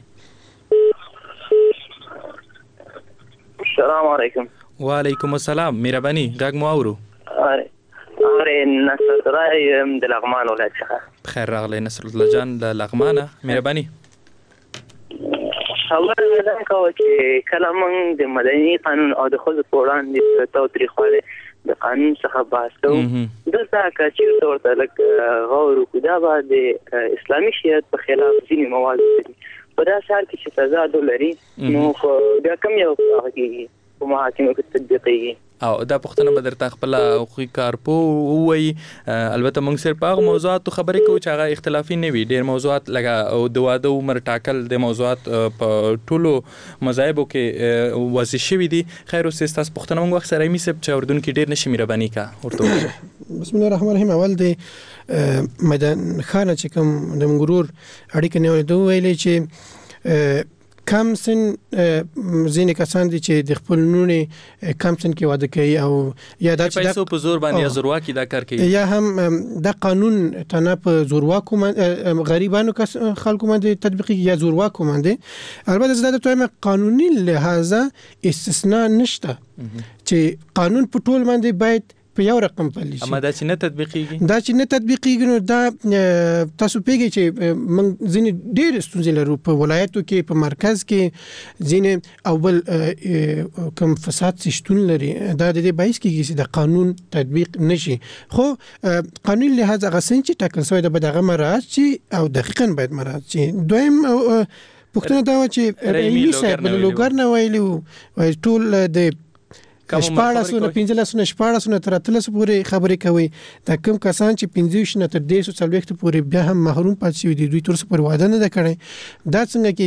السلام علیکم
وعلیکم السلام مهرباني غږ مو اورو
نصر الله یم د لغمان ولایت څخه
خیر راغلی نصر الله جان د لغمانه مهرباني
خبره دا کوه چې کله موږ د مدني قانون او د ښځو په وړاندې په تاوتریخوالي د قانون څخه بحث کوو دلته که چېرته ورته لږ غور وکړو دا به د اسلامي شریعت په خلاف ځینې مواد لري په داسې حال کې چې تضاد لري نو خو بیا کوم یو هغه کېږي په محاکمو کې تطبیقېږي
او دا پوښتنه به درته خپله حقوقي کارپوه ووایي البته موږ صرف په هغه موضوعاتو خبرې کوو چې هغه اختلافي نه وي ډېر موضوعات لکه د واده عمر ټاکل د موضوعات په ټولو مذاهبو کې واضح شوي دي خیر اوسې ستاسو پوښتنه موږ وخت سره رحیمي صاحب چې اردونکي ډېر نشي مهرباني کا ورته
بسم الله الرحمن الرحیم اول د میدان خانه چې کوم د منګرور اړیکه نه ویلې ویلې چې کم سن ځینې کسان دي چې د خپل نونې کم سن کې واده کوي او یا دا چې
پیسو په زور باندې زورواکي دا کار کوي
یا هم د قانون تنه په زورواکو غریبانو خلکو باندې تطبیقي یا زورواکو باندې البته زده ته قانوني لحاظه استثناء نشته چې قانون په ټول باندې باید په یو رقم پلی شي
اما دا چې نه تطبیقیږي
دا چې نه تطبیقیږي نو دا تاسو پیږئ چې موږ ځینې ډېر ستونزې لرو په ولایتو کې په مرکز کې ځینې اول کوم فساد شتون لري دا د دې باعث کېږي چې د قانون تطبیق نشي خو قانون لحاظ هغه څنګه چې ټاکل شوی د دغه مراعات شي او دقیقاً باید مراعات شي دویم پوښتنه دا و چې رحیمي صاحب لوګر نه ویلي ټول د شپاړسونه 15 تر 13 پورې خبرې کوي دا کوم کسان چې 15 تر 40 پورې بیا هم محروم پاتې شوي دي دوی تر څو پورې واده نه کړي دا څنګه کېږي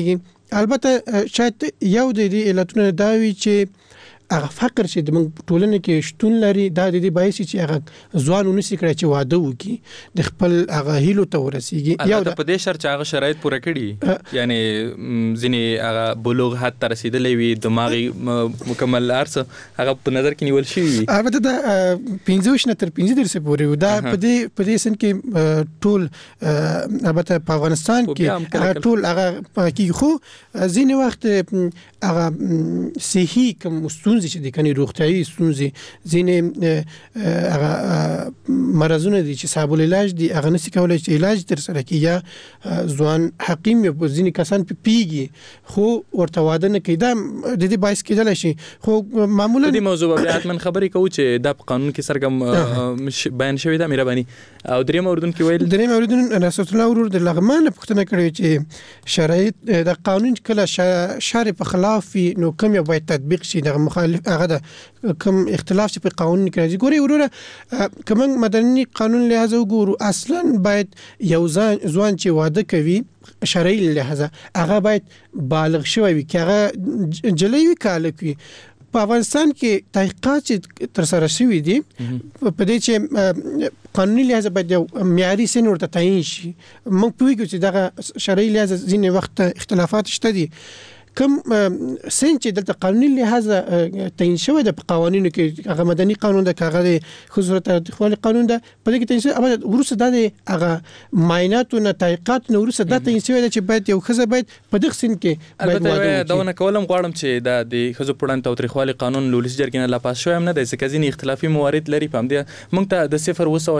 البته شاید یو د دې علتونه دا وي چې هغه فقر چې د موږ ټولنه کې شتون لري دا د دې باعث چې هغه ځوان ونسی کړي چې واده وکړي د خپل هغه هیلو ته ورسیږي
یا په دې شرط چې هغه شرایط پوره کړي یعنی ځینې هغه بلوغ حد ته رسیدلې وي دماغي مکمل ارڅ هغه په نظر کې نیول شي وي.
البته دا 15 نه تر 15 پورې دا په دې سن کې ټول البته په افغانستان کې ټول هغه کې خو ځینې وخت هغه صحي کوم چې د کني روغتيایي ستونزې ځینې هغه مرزونه دي چې صاحب العلاج دي هغه نشي کولای چې علاج تر سره کړي یا ځوان حکیم یا ځینې کسان پیږي خو ورته واده نه کوي دا د دې باعث کېدل شي خو معمولا
د موضوع به حتمن خبرې کوو چې د قانون کې سرګم بیان شوی دا مهرباني او دریم اوردون کې ویل
دریم اوردون رسول الله ورور د لغمان پښتنه کړی چې شرایط د قانون کله شارع په خلاف نو کوم یو باید تطبیق شي د مخالف هغه د کوم اختلاف چې په قانون کې راځي ګوري وروره کوم مدني قانون لحاظ وګورو اصلا باید یو ځوان چې واده کوي شرعي لحاظ هغه باید بالغ شوی وي چې هغه جلوي کالک وي. په افغانستان کې تحقیقات چې تر سره شوي دي په دې چې قانوني لحاظ باید یو معیاري سن ورته تعیین شي. موږ پوهیږو چې دغه شرعي لحاظ ځینې وخت اختلافات شته دي کوم سن چې دلته قانوني لحاظ تعیین شوی د قوانینو کې هغه مدني قانون د هغه خصوصا تخوالي قانون د په دې کې تعیین شوی اوبه ورسره د هغه معایناتو نه تحقیقات نو ورسره د تعیین شوی چې باید یو خزه باید په دغه سن کې
البته دا نه کولم غواړم چې د خزو پړن تاوتریخوالي قانون لولس جرګې نه لا پاس شوی هم نه د ځکه اختلافي موارد لري پام دی موږ ته د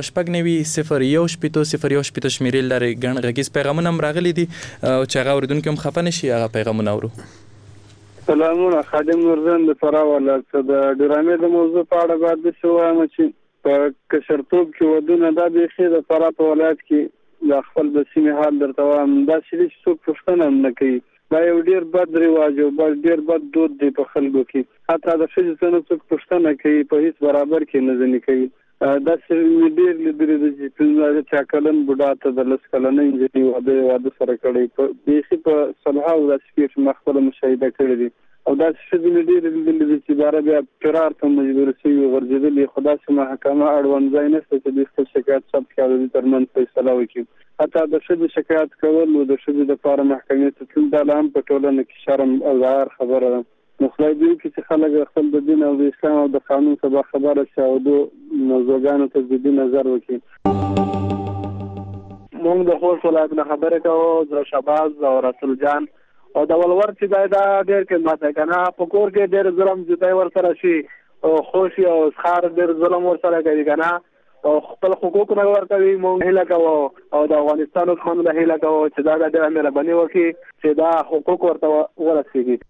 0 شمیرل لري ګڼ غږیز پیغامونه هم راغلي دي چې هغه اوریدونکو هم خفه نشي هغه پیغامونه اورو.
سلامونه خادم نورزن د فراوله څه د ډرامې د موضوع په اړه باید څه وایم چې په کشرتوب کې ودونه دا بيخي د فرات ولایت کې د خپل د سیمې حال درته وایم دا چې څوک پښتنه نه کوي دا یو ډیر بد رواج او ډیر بد دود دی په خلکو کې حتی د ښځې څخه څوک پښتنه کوي په هیڅ برابر کې نه ځنی کوي دا چې ډیر لري د چې کلن بوډا ته د لس کلنې انجنیر واده سره کړی په بيخي په صلاح او د سپیټ مخبره مشاهده کړی دي او دا چې ډیر چې بار بیا قرار ته مجبور شي ورځېدل خدا سم محکمه اړوند ځای نه چې د خپل شکایت ثبت کړي د ترمن فیصله وکړي حتی د شې شکایت کول او د شې د لپاره محکمې ته تل د عام په ټولنه کې شرم او عار خبره ده نو خدای دې چې خلک خپل د دین او د اسلام او د قانون څخه خبره شي او د نوزګانو ته د دې نظر وکړي.
موږ د خوست ولایت نه خبره کوو د شباز او رسول جان او د ولور چې دا ډېر خدمت کنه په کور کې ډېر ظلم جدای ور سره شي او خوشي او اسخار ډېر ظلم ور سره کوي کنه او خپل حقوق نه ورکوي موږ هیله کوو او د افغانستان حکومت له هیله کوو چې دا د مهرباني وکړي چې دا حقوق ورته ورسیږي.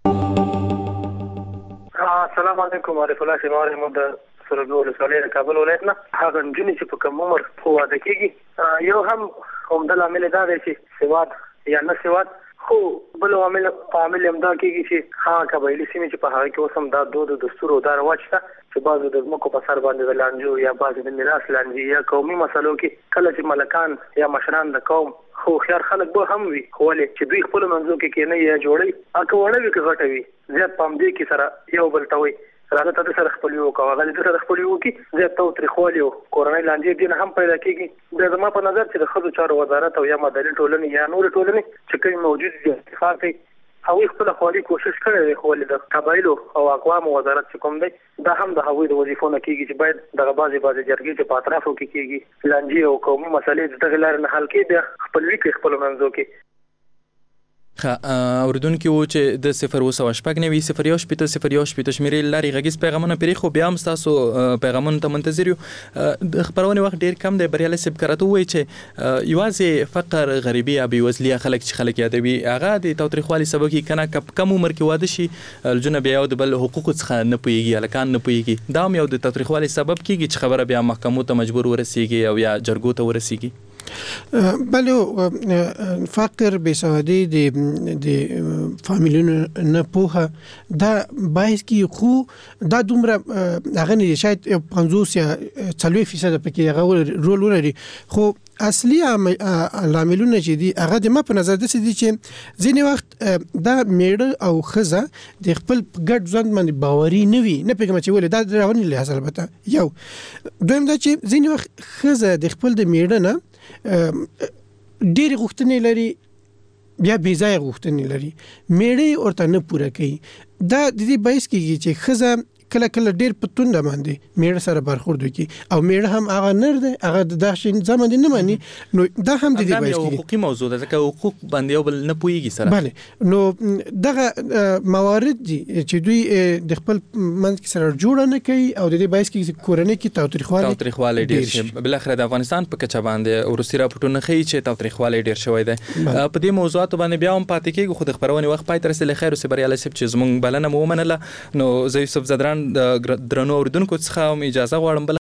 السلام علیکم عارف الله شماره مو د سرګول سولې کابل ولایت نه هغه جنې چې په کوم عمر په واده کېږي یو هم د عامل دا دی چې سواد یا نه سواد خو بل عامل هم دا کېږي چې ها قبایلی سیمې چې په هغه کې اوس هم دا دود او دستور او دا رواج شته چې بعضو د ځمکو په سر باندې د لانجو یا بعضو د میراث لانجې یا قومي مسلو کې کله چې ملکان یا مشران د قوم خو خيار خلک به هم وي خو ولې چې دوی خپل منځو کې نه یا جوړي اکه وړه وي که غټه وي زیات پام دې کې سره یو بل ته وي راځه ته سره خپل یو کوه غل دې سره خپل یو کې زیات تاوتریخوالي او کورنۍ لانجې دې هم پیدا کېږي د زما په نظر چې د ښځو چارو وزارت او یا مدني ټولنې یا نور ټولنې چې کوم موجود دي اتفاق کوي او خپل خالي کوشش کړی دی خو د قبایلو او اقوامو وزارت چې کوم دی دا هم د هغوی د وظیفو نه کېږي چې باید دغه بعضې جرګې چې په اطرافو کې کېږي لانجې او قومي مسلې د دغې لارې نه حل کړي بیا خپلوي کوي خپلو منځو کې.
اوریدونکو و چې د 0 شمیرې لارې غږیز پیغامونه پرې خو بیا هم تاسو پیغامونه ته منتظر یو د خبرونه وخت ډیر کم دی بریالي صاحب کرته وایي چې یوازې فقر غریبي یا بېوزلي خلک چې خلک یادوي هغه د تاوتریخوالي سبب کیږي کنه کم عمر کې واده شي الجنه بیا د بل حقوق څخه نه پوهیږي الکان نه پوهیږي دا هم یو د تاوتریخوالي سبب کیږي چې خبره بیا محکمو ته مجبور ورسیږي او یا جرګو ته ورسیږي.
بله فقر بېسوادي د فامیلونو نه پوهه دا باعث کی خو دا دومره هغه نه شاید 50 یا 40% پکې هغه رول ولري خو اصلي عاملونه چې دي هغه د ما په نظر داسې دي چې ځینې وخت دا میړه او ښځه د خپل ګډ ژوند باندې باوري نه وي نه پوهېږم چې ولې دا رواني لحاظ البته یو دویم دا چې ځینې وخت ښځه د خپل د میړه نه ډېرې غوښتنې لري بیا بې ځایه غوښتنې لري میړه ورته نه پوره کوي دا د دې باعث کېږي چې ښځه کله کله ډېر په تونده باندې میړه سره برخورد وکړي او میړه هم هغه نر دی هغه د دغه شي ځای باندې نه ماني نو دا هم د دې باعث کېږي
حقوقي موضوع ده ځکه حقوق باندې یو بل نه پوهېږي سره
بله نو دغه موارد دي چې دوی د خپل منځ کې سره جوړه نه کوي او د دې باعث کېږي چې کورنۍ کې
تاوتریخوالی ډېر شي بالاخره د افغانستان په کچه باندې وروستي راپورټونه ښیي چې تاوتریخوالی ډېر شوی دی په دې موضوعاتو باندې بیا هم پاتې کېږو خو د خپرونې وخت پای ته رسېدلی خیر اوسې بریالی صاحب چې زموږ بلنه مو ومنله نو زه یوسف زدران د درنو اورېدونکو څخه هم اجازه غواړم